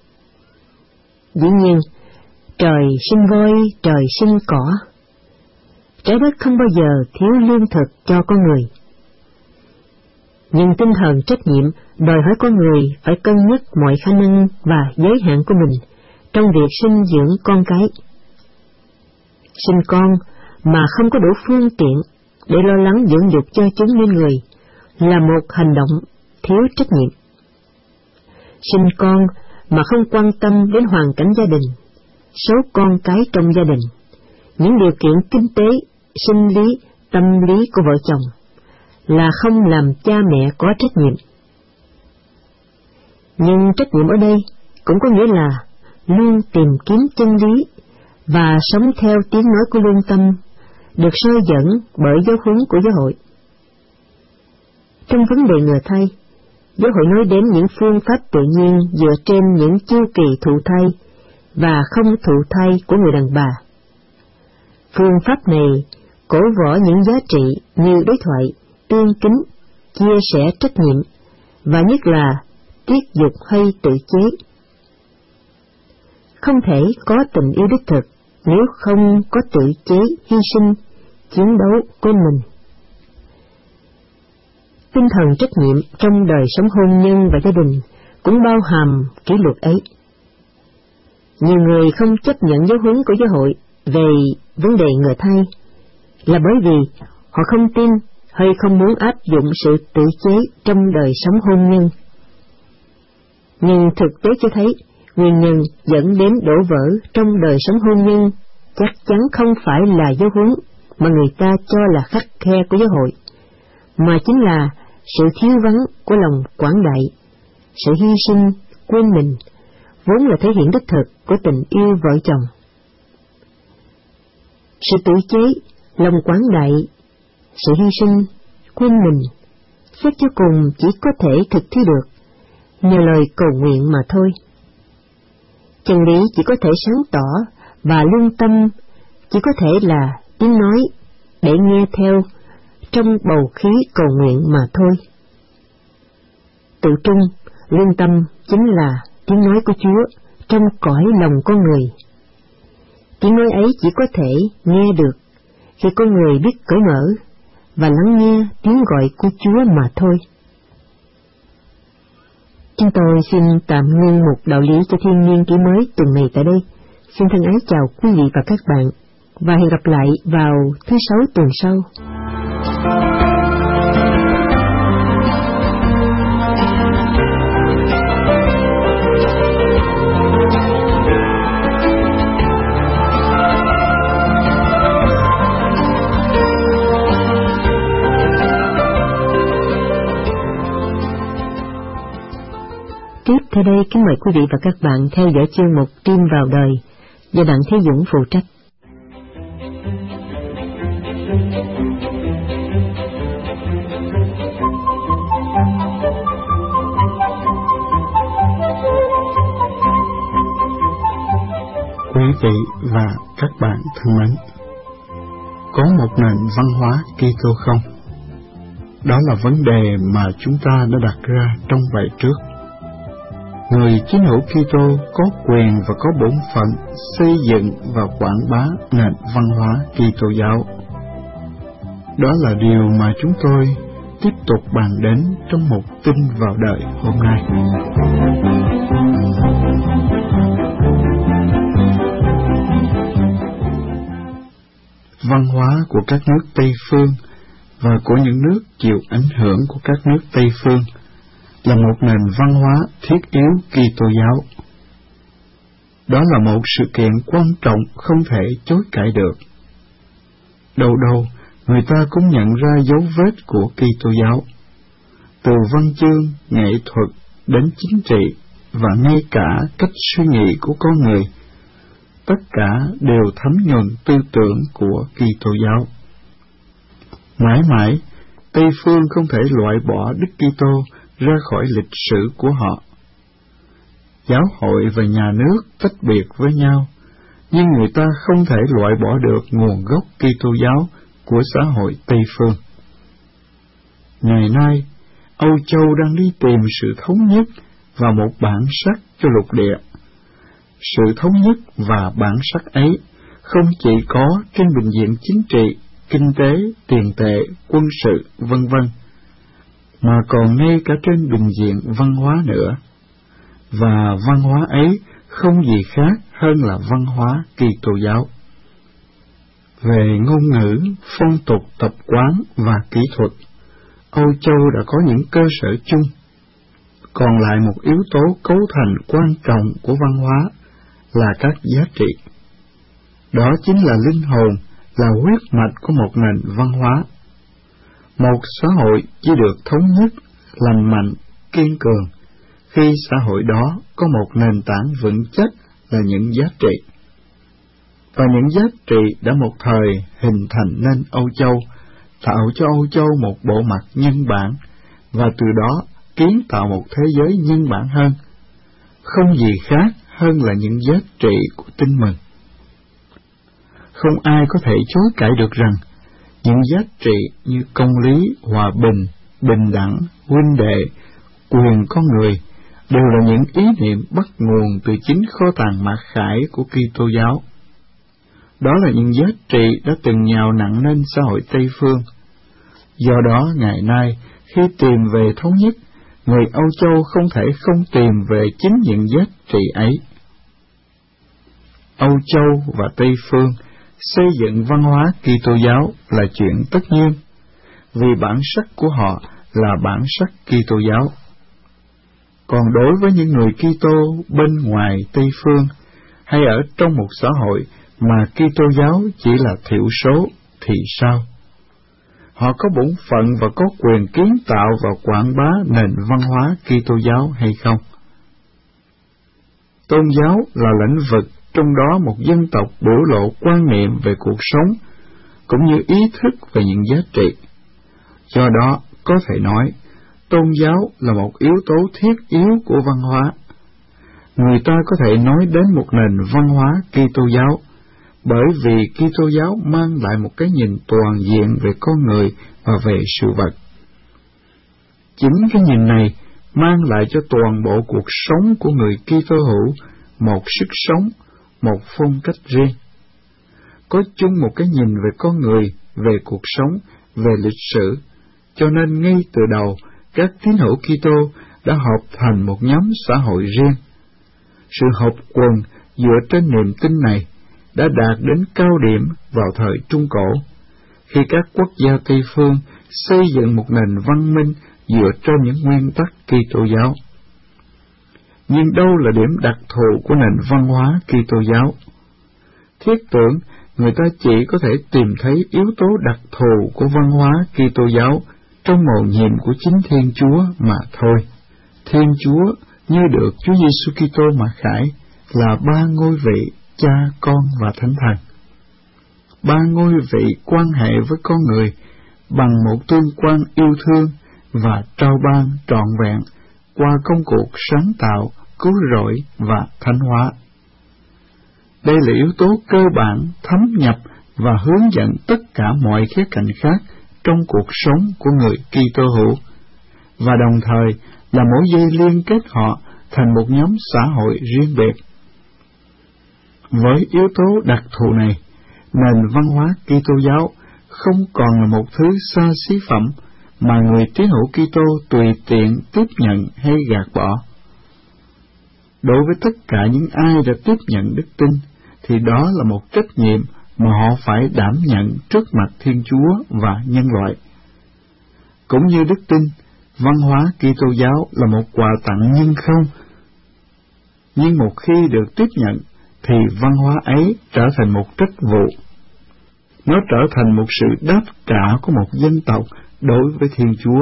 Dĩ nhiên, trời sinh voi, trời sinh cỏ. Trái đất không bao giờ thiếu lương thực cho con người. Nhưng tinh thần trách nhiệm đòi hỏi con người phải cân nhắc mọi khả năng và giới hạn của mình trong việc sinh dưỡng con cái. Sinh con mà không có đủ phương tiện để lo lắng dưỡng dục cho chúng nên người là một hành động thiếu trách nhiệm. Sinh con mà không quan tâm đến hoàn cảnh gia đình, số con cái trong gia đình, những điều kiện kinh tế, sinh lý, tâm lý của vợ chồng là không làm cha mẹ có trách nhiệm. Nhưng trách nhiệm ở đây cũng có nghĩa là luôn tìm kiếm chân lý và sống theo tiếng nói của lương tâm, được soi dẫn bởi giáo huấn của giáo hội. Trong vấn đề ngừa thai, giáo hội nói đến những phương pháp tự nhiên dựa trên những chu kỳ thụ thai và không thụ thai của người đàn bà. Phương pháp này cổ võ những giá trị như đối thoại, tương kính, chia sẻ trách nhiệm, và nhất là tiết dục hay tự chế. Không thể có tình yêu đích thực nếu không có tự chế, hy sinh, chiến đấu quên mình. Tinh thần trách nhiệm trong đời sống hôn nhân và gia đình cũng bao hàm kỷ luật ấy. Nhiều người không chấp nhận giáo huấn của giáo hội về vấn đề ngừa thai là bởi vì họ không tin hay không muốn áp dụng sự tự chế trong đời sống hôn nhân. Nhưng thực tế cho thấy nguyên nhân dẫn đến đổ vỡ trong đời sống hôn nhân chắc chắn không phải là giáo huấn mà người ta cho là khắt khe của giáo hội, mà chính là sự thiếu vắng của lòng quảng đại, sự hy sinh, quên mình, vốn là thể hiện đích thực của tình yêu vợ chồng. Sự tự chế, lòng quảng đại, sự hy sinh, quên mình, xét cho cùng chỉ có thể thực thi được nhờ lời cầu nguyện mà thôi. Chân lý chỉ có thể sáng tỏ và lương tâm chỉ có thể là tiếng nói để nghe theo trong bầu khí cầu nguyện mà thôi. Tự trung, lương tâm chính là tiếng nói của Chúa trong cõi lòng con người. Tiếng nói ấy chỉ có thể nghe được khi con người biết cởi mở và lắng nghe tiếng gọi của Chúa mà thôi. Chúng tôi xin tạm ngưng một đạo lý cho thiên niên kỷ mới tuần này tại đây. Xin thân ái chào quý vị và các bạn, và hẹn gặp lại vào thứ Sáu tuần sau. Tiếp theo đây, kính mời quý vị và các bạn theo dõi chương mục Tin vào đời do Đặng Thế Dũng phụ trách. vị và các bạn thân mến, có một nền văn hóa Kitô không? Đó là vấn đề mà chúng ta đã đặt ra trong bài trước. Người tín hữu Kitô có quyền và có bổn phận xây dựng và quảng bá nền văn hóa Kitô giáo. Đó là điều mà chúng tôi tiếp tục bàn đến trong một tin vào đời hôm nay. Văn hóa của các nước Tây Phương và của những nước chịu ảnh hưởng của các nước Tây Phương là một nền văn hóa thiết yếu Kitô giáo. Đó là một sự kiện quan trọng không thể chối cãi được. Đâu đâu, người ta cũng nhận ra dấu vết của Kitô giáo, từ văn chương, nghệ thuật đến chính trị và ngay cả cách suy nghĩ của con người. Tất cả đều thấm nhuần tư tưởng của Kitô giáo. Mãi mãi, Tây Phương không thể loại bỏ Đức Kitô ra khỏi lịch sử của họ. Giáo hội và nhà nước tách biệt với nhau, nhưng người ta không thể loại bỏ được nguồn gốc Kitô giáo của xã hội Tây Phương. Ngày nay, Âu Châu đang đi tìm sự thống nhất và một bản sắc cho lục địa. Sự thống nhất và bản sắc ấy không chỉ có trên bình diện chính trị, kinh tế, tiền tệ, quân sự, vân vân, mà còn ngay cả trên bình diện văn hóa nữa. Và văn hóa ấy không gì khác hơn là văn hóa Kitô giáo. Về ngôn ngữ, phong tục, tập quán và kỹ thuật, Âu Châu đã có những cơ sở chung. Còn lại một yếu tố cấu thành quan trọng của văn hóa là các giá trị. Đó chính là linh hồn, là huyết mạch của một nền văn hóa. Một xã hội chỉ được thống nhất, lành mạnh, kiên cường khi xã hội đó có một nền tảng vững chắc là những giá trị. Và những giá trị đã một thời hình thành nên Âu Châu, tạo cho Âu Châu một bộ mặt nhân bản, và từ đó kiến tạo một thế giới nhân bản hơn, không gì khác hơn là những giá trị của Tin Mừng. Không ai có thể chối cãi được rằng những giá trị như công lý, hòa bình, bình đẳng, huynh đệ, quyền con người đều là những ý niệm bắt nguồn từ chính kho tàng mặc khải của Kitô giáo. Đó là những giá trị đã từng nhào nặng nên xã hội Tây Phương. Do đó, ngày nay, khi tìm về thống nhất, người Âu Châu không thể không tìm về chính những giá trị ấy. Âu Châu và Tây Phương xây dựng văn hóa Kitô giáo là chuyện tất nhiên, vì bản sắc của họ là bản sắc Kitô giáo. Còn đối với những người Kitô bên ngoài Tây Phương, hay ở trong một xã hội mà Kitô giáo chỉ là thiểu số, thì sao? Họ có bổn phận và có quyền kiến tạo và quảng bá nền văn hóa Kitô giáo hay không? Tôn giáo là lĩnh vực trong đó một dân tộc biểu lộ quan niệm về cuộc sống, cũng như ý thức về những giá trị. Do đó, có thể nói, tôn giáo là một yếu tố thiết yếu của văn hóa. Người ta có thể nói đến một nền văn hóa Kitô giáo, bởi vì Kitô giáo mang lại một cái nhìn toàn diện về con người và về sự vật. Chính cái nhìn này mang lại cho toàn bộ cuộc sống của người Kitô hữu một sức sống, một phong cách riêng. Có chung một cái nhìn về con người, về cuộc sống, về lịch sử, cho nên ngay từ đầu các tín hữu Kitô đã hợp thành một nhóm xã hội riêng. Sự hợp quần dựa trên niềm tin này đã đạt đến cao điểm vào thời Trung Cổ, khi các quốc gia Tây Phương xây dựng một nền văn minh dựa trên những nguyên tắc Kitô giáo. Nhưng đâu là điểm đặc thù của nền văn hóa Kitô giáo? Thiết tưởng người ta chỉ có thể tìm thấy yếu tố đặc thù của văn hóa Kitô giáo trong mầu nhiệm của chính Thiên Chúa mà thôi. Thiên Chúa như được Chúa Giêsu Kitô mặc khải là ba ngôi vị Cha, Con và Thánh Thần. Ba ngôi vị quan hệ với con người bằng một tương quan yêu thương và trao ban trọn vẹn qua công cuộc sáng tạo, cứu rỗi và thánh hóa. Đây là yếu tố cơ bản thấm nhập và hướng dẫn tất cả mọi khía cạnh khác trong cuộc sống của người Kitô hữu, và đồng thời là mối dây liên kết họ thành một nhóm xã hội riêng biệt. Với yếu tố đặc thù này, nền văn hóa Kitô giáo không còn là một thứ xa xí phẩm mà người tín hữu Kitô tùy tiện tiếp nhận hay gạt bỏ. Đối với tất cả những ai đã tiếp nhận đức tin, thì đó là một trách nhiệm mà họ phải đảm nhận trước mặt Thiên Chúa và nhân loại. Cũng như đức tin, văn hóa Kitô giáo là một quà tặng nhân không, nhưng một khi được tiếp nhận, thì văn hóa ấy trở thành một trách vụ. Nó trở thành một sự đáp trả của một dân tộc đối với Thiên Chúa.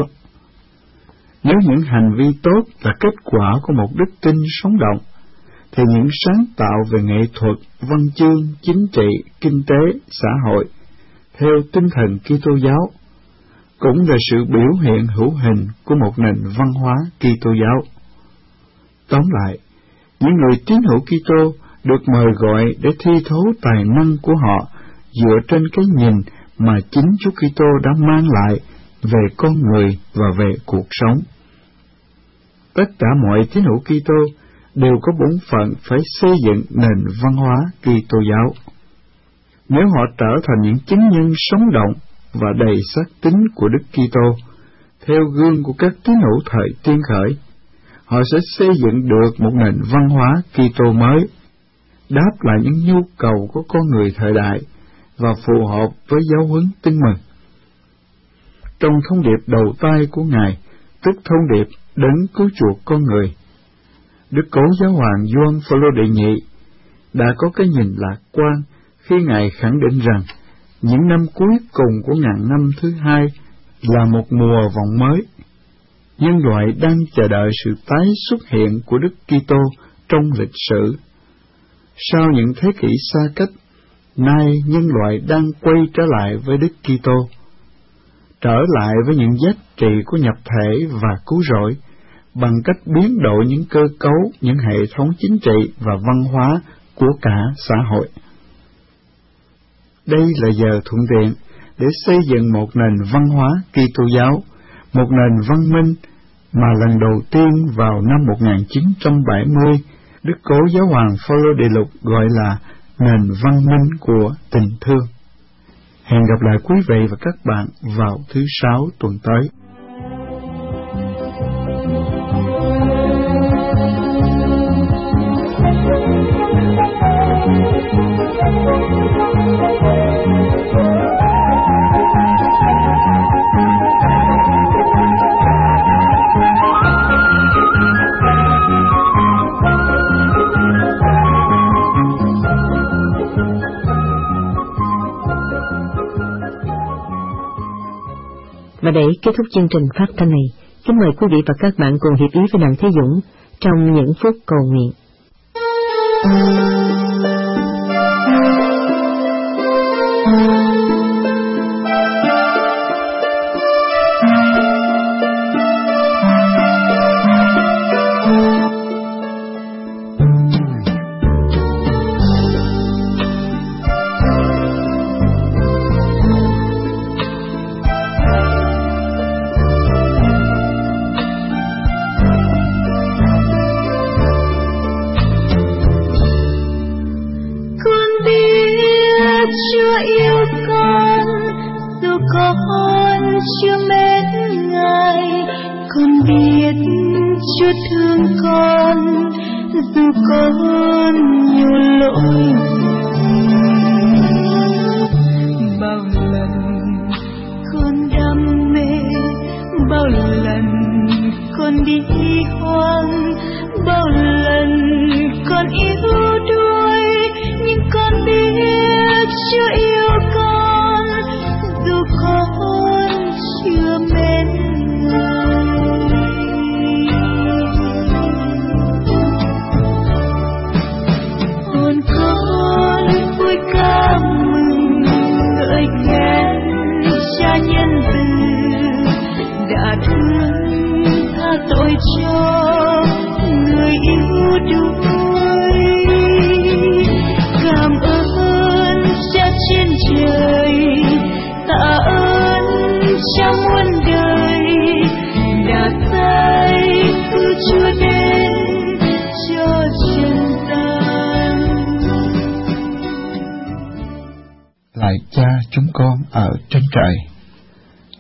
Nếu những hành vi tốt là kết quả của một đức tin sống động, thì những sáng tạo về nghệ thuật, văn chương, chính trị, kinh tế, xã hội, theo tinh thần Kitô giáo, cũng là sự biểu hiện hữu hình của một nền văn hóa Kitô giáo. Tóm lại, những người tín hữu Kitô được mời gọi để thi thố tài năng của họ dựa trên cái nhìn mà chính Chúa Kitô đã mang lại về con người và về cuộc sống. Tất cả mọi tín hữu Kitô đều có bổn phận phải xây dựng nền văn hóa Kitô giáo. Nếu họ trở thành những chứng nhân sống động và đầy xác tín của Đức Kitô, theo gương của các tín hữu thời tiên khởi, họ sẽ xây dựng được một nền văn hóa Kitô mới, đáp lại những nhu cầu của con người thời đại và phù hợp với giáo huấn tin mừng. Trong thông điệp đầu tay của Ngài, tức thông điệp đấng cứu chuộc con người, Đức Cố Giáo hoàng Gioan Phaolô đệ nhị đã có cái nhìn lạc quan khi Ngài khẳng định rằng những năm cuối cùng của ngàn năm thứ hai là một mùa vọng mới. Nhân loại đang chờ đợi sự tái xuất hiện của Đức Kitô trong lịch sử. Sau những thế kỷ xa cách, nay nhân loại đang quay trở lại với Đức Kitô, trở lại với những giá trị của nhập thể và cứu rỗi, bằng cách biến đổi những cơ cấu, những hệ thống chính trị và văn hóa của cả xã hội. Đây là giờ thuận tiện để xây dựng một nền văn hóa Kitô giáo, một nền văn minh mà lần đầu tiên vào năm một nghìn chín trăm bảy mươi, Đức Cố Giáo hoàng Phaolô đệ lục gọi là nền văn minh của tình thương. Hẹn gặp lại quý vị và các bạn vào thứ Sáu tuần tới. Và để kết thúc chương trình phát thanh này, kính mời quý vị và các bạn cùng hiệp ý với Đặng Thế Dũng trong những phút cầu nguyện.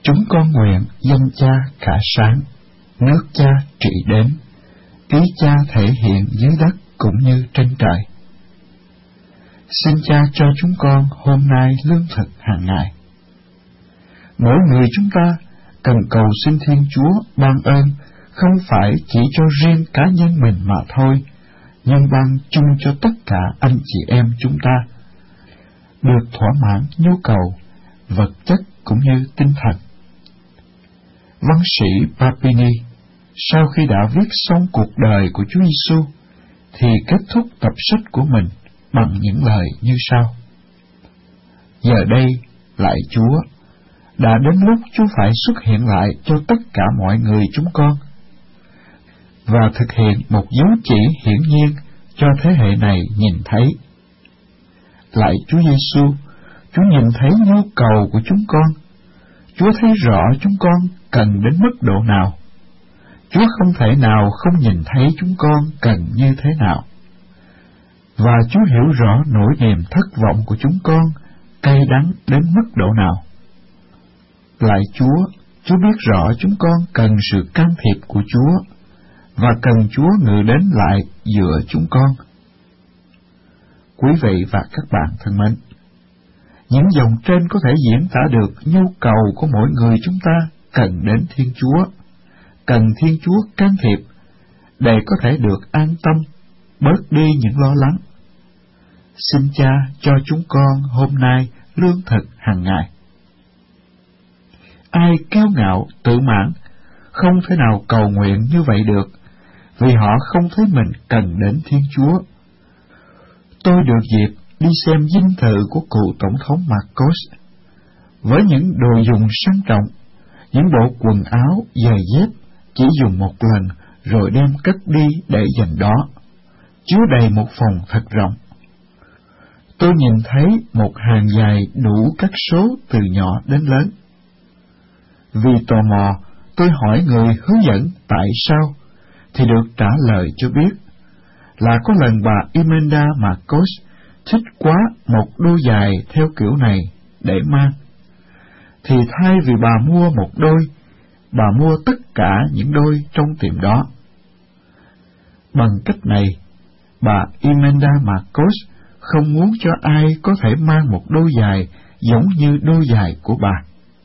Chúng con nguyện danh Cha cả sáng, nước Cha trị đến, ý Cha thể hiện dưới đất cũng như trên trời. Xin Cha cho chúng con hôm nay lương thực hàng ngày. Mỗi người chúng ta cần cầu xin Thiên Chúa ban ơn không phải chỉ cho riêng cá nhân mình mà thôi, nhưng ban chung cho tất cả anh chị em chúng ta, được thỏa mãn nhu cầu vật chất cũng như tinh thần. Văn sĩ Papini sau khi đã viết xong cuộc đời của Chúa Giêsu thì kết thúc tập sách của mình bằng những lời như sau: Giờ đây, lạy Chúa, đã đến lúc Chúa phải xuất hiện lại cho tất cả mọi người chúng con và thực hiện một dấu chỉ hiển nhiên cho thế hệ này nhìn thấy. Lạy Chúa Giêsu, Chúa nhìn thấy nhu cầu của chúng con. Chúa thấy rõ chúng con cần đến mức độ nào. Chúa không thể nào không nhìn thấy chúng con cần như thế nào. Và Chúa hiểu rõ nỗi niềm thất vọng của chúng con cay đắng đến mức độ nào. Lạy Chúa, Chúa biết rõ chúng con cần sự can thiệp của Chúa và cần Chúa ngự đến lại giữa chúng con. Quý vị và các bạn thân mến, những dòng trên có thể diễn tả được nhu cầu của mỗi người chúng ta cần đến Thiên Chúa, cần Thiên Chúa can thiệp để có thể được an tâm, bớt đi những lo lắng. Xin Cha cho chúng con hôm nay lương thực hàng ngày. Ai kiêu ngạo, tự mãn, không thể nào cầu nguyện như vậy được, vì họ không thấy mình cần đến Thiên Chúa. Tôi được dịp đi xem dinh thự của cựu Tổng thống Marcos, với những đồ dùng sang trọng, những bộ quần áo, giày dép chỉ dùng một lần rồi đem cất đi để dành đó, chứa đầy một phòng thật rộng. Tôi nhìn thấy một hàng dài đủ các số từ nhỏ đến lớn. Vì tò mò, tôi hỏi người hướng dẫn tại sao, thì được trả lời cho biết là có lần bà Imelda Marcos thích quá một đôi giày theo kiểu này để mang, thì thay vì bà mua một đôi, bà mua tất cả những đôi trong tiệm đó. Bằng cách này, bà Imelda Marcos không muốn cho ai có thể mang một đôi giày giống như đôi giày của bà.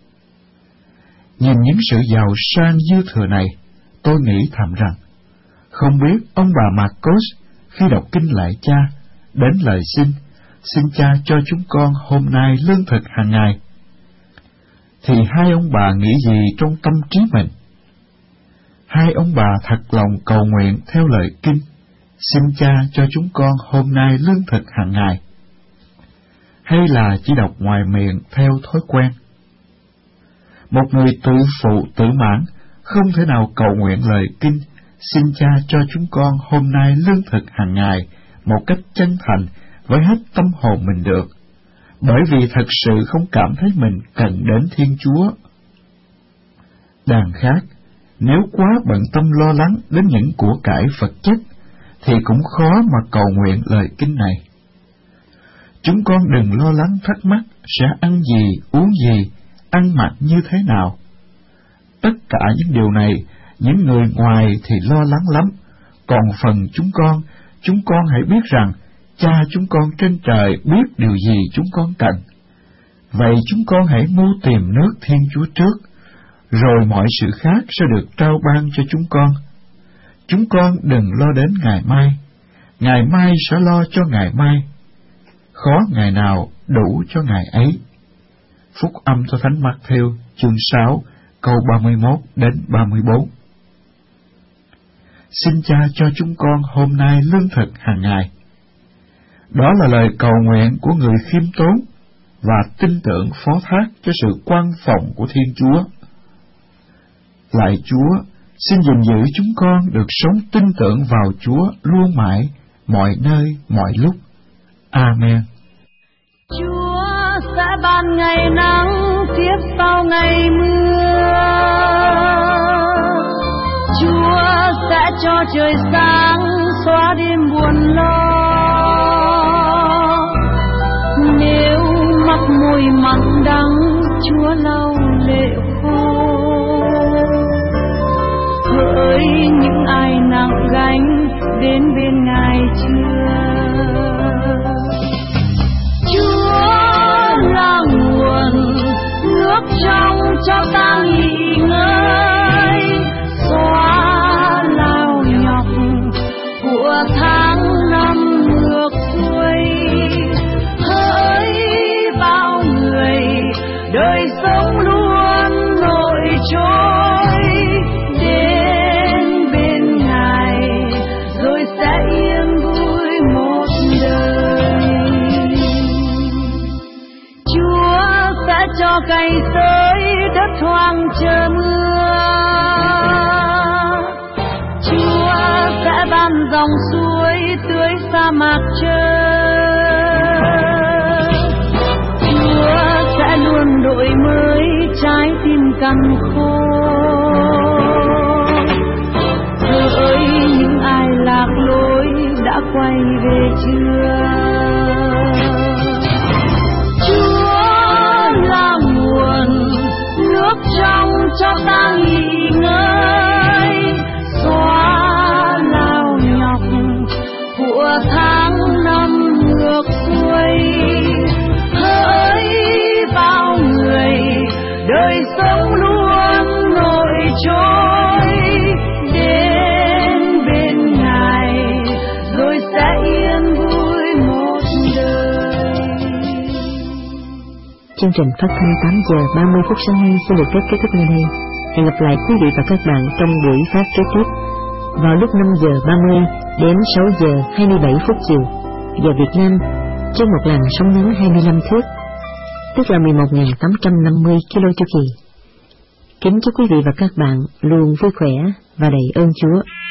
Nhìn những sự giàu sang dư thừa này, tôi nghĩ thầm rằng, không biết ông bà Marcos khi đọc kinh lạy Cha, đến lời xin, xin Cha cho chúng con hôm nay lương thực hàng ngày, thì hai ông bà nghĩ gì trong tâm trí mình? Hai ông bà thật lòng cầu nguyện theo lời kinh, xin Cha cho chúng con hôm nay lương thực hàng ngày, hay là chỉ đọc ngoài miệng theo thói quen? Một người tự phụ tự mãn không thể nào cầu nguyện lời kinh, xin Cha cho chúng con hôm nay lương thực hàng ngày một cách chân thành với hết tâm hồn mình được, bởi vì thật sự không cảm thấy mình cần đến Thiên Chúa. Đàn khác, nếu quá bận tâm lo lắng đến những của cải vật chất, thì cũng khó mà cầu nguyện lời kinh này. Chúng con đừng lo lắng thắc mắc sẽ ăn gì, uống gì, ăn mặc như thế nào. Tất cả những điều này, những người ngoài thì lo lắng lắm, còn phần chúng con, chúng con hãy biết rằng Cha chúng con trên trời biết điều gì chúng con cần. Vậy chúng con hãy mưu tìm nước Thiên Chúa trước, rồi mọi sự khác sẽ được trao ban cho chúng con. Chúng con đừng lo đến ngày mai, ngày mai sẽ lo cho ngày mai. Khó ngày nào đủ cho ngày ấy. Phúc âm cho Thánh Mác-thêu chương sáu câu ba mươi mốt đến ba mươi bốn. Xin Cha cho chúng con hôm nay lương thực hàng ngày. Đó là lời cầu nguyện của người khiêm tốn và tin tưởng phó thác cho sự quan phòng của Thiên Chúa. Lạy Chúa, xin gìn giữ chúng con được sống tin tưởng vào Chúa luôn mãi, mọi nơi, mọi lúc. Amen. Chúa sẽ ban ngày nắng tiếp sau ngày mưa. Chúa sẽ cho trời sáng xóa đêm buồn lo. Nếu mắt môi mặn đắng, Chúa lau lệ khô. hỡi những ai nặng gánh đến bên Ngài chưa. Chúa là nguồn nước trong cho ta nghỉ ngơi, xóa lao nhọc của tháng năm ngược xuôi. Hỡi bao người đời sống luôn nổi trôi, đến bên Ngài rồi sẽ yên vui một đời. Chúa sẽ cho cày tới đất hoang chờ mưa, Chúa sẽ ban dòng suối tưới sa mạc trơn, Chúa sẽ luôn đổi mới trái tim cằn khô. Hỡi những ai lạc lối đã quay về chưa. Chúa là nguồn nước trong cho ta nghỉ ngơi, xóa lao nhọc của tháng năm ngược xuôi. Hỡi bao người đời sống luôn nổi trôi, đến bên Ngài rồi sẽ yên vui một đời. Chương trình phát thanh tám giờ ba mươi phút sáng nay xin được phép kết thúc nơi đây. Hẹn gặp lại quý vị và các bạn trong buổi phát kế tiếp vào lúc năm giờ ba mươi đến sáu giờ hai mươi bảy phút chiều giờ Việt Nam trên một làn sóng ngắn hai mươi lăm thước, tức là mười một nghìn tám trăm năm mươi ki lô chu kỳ. Kính chúc quý vị và các bạn luôn vui khỏe và đầy ơn Chúa.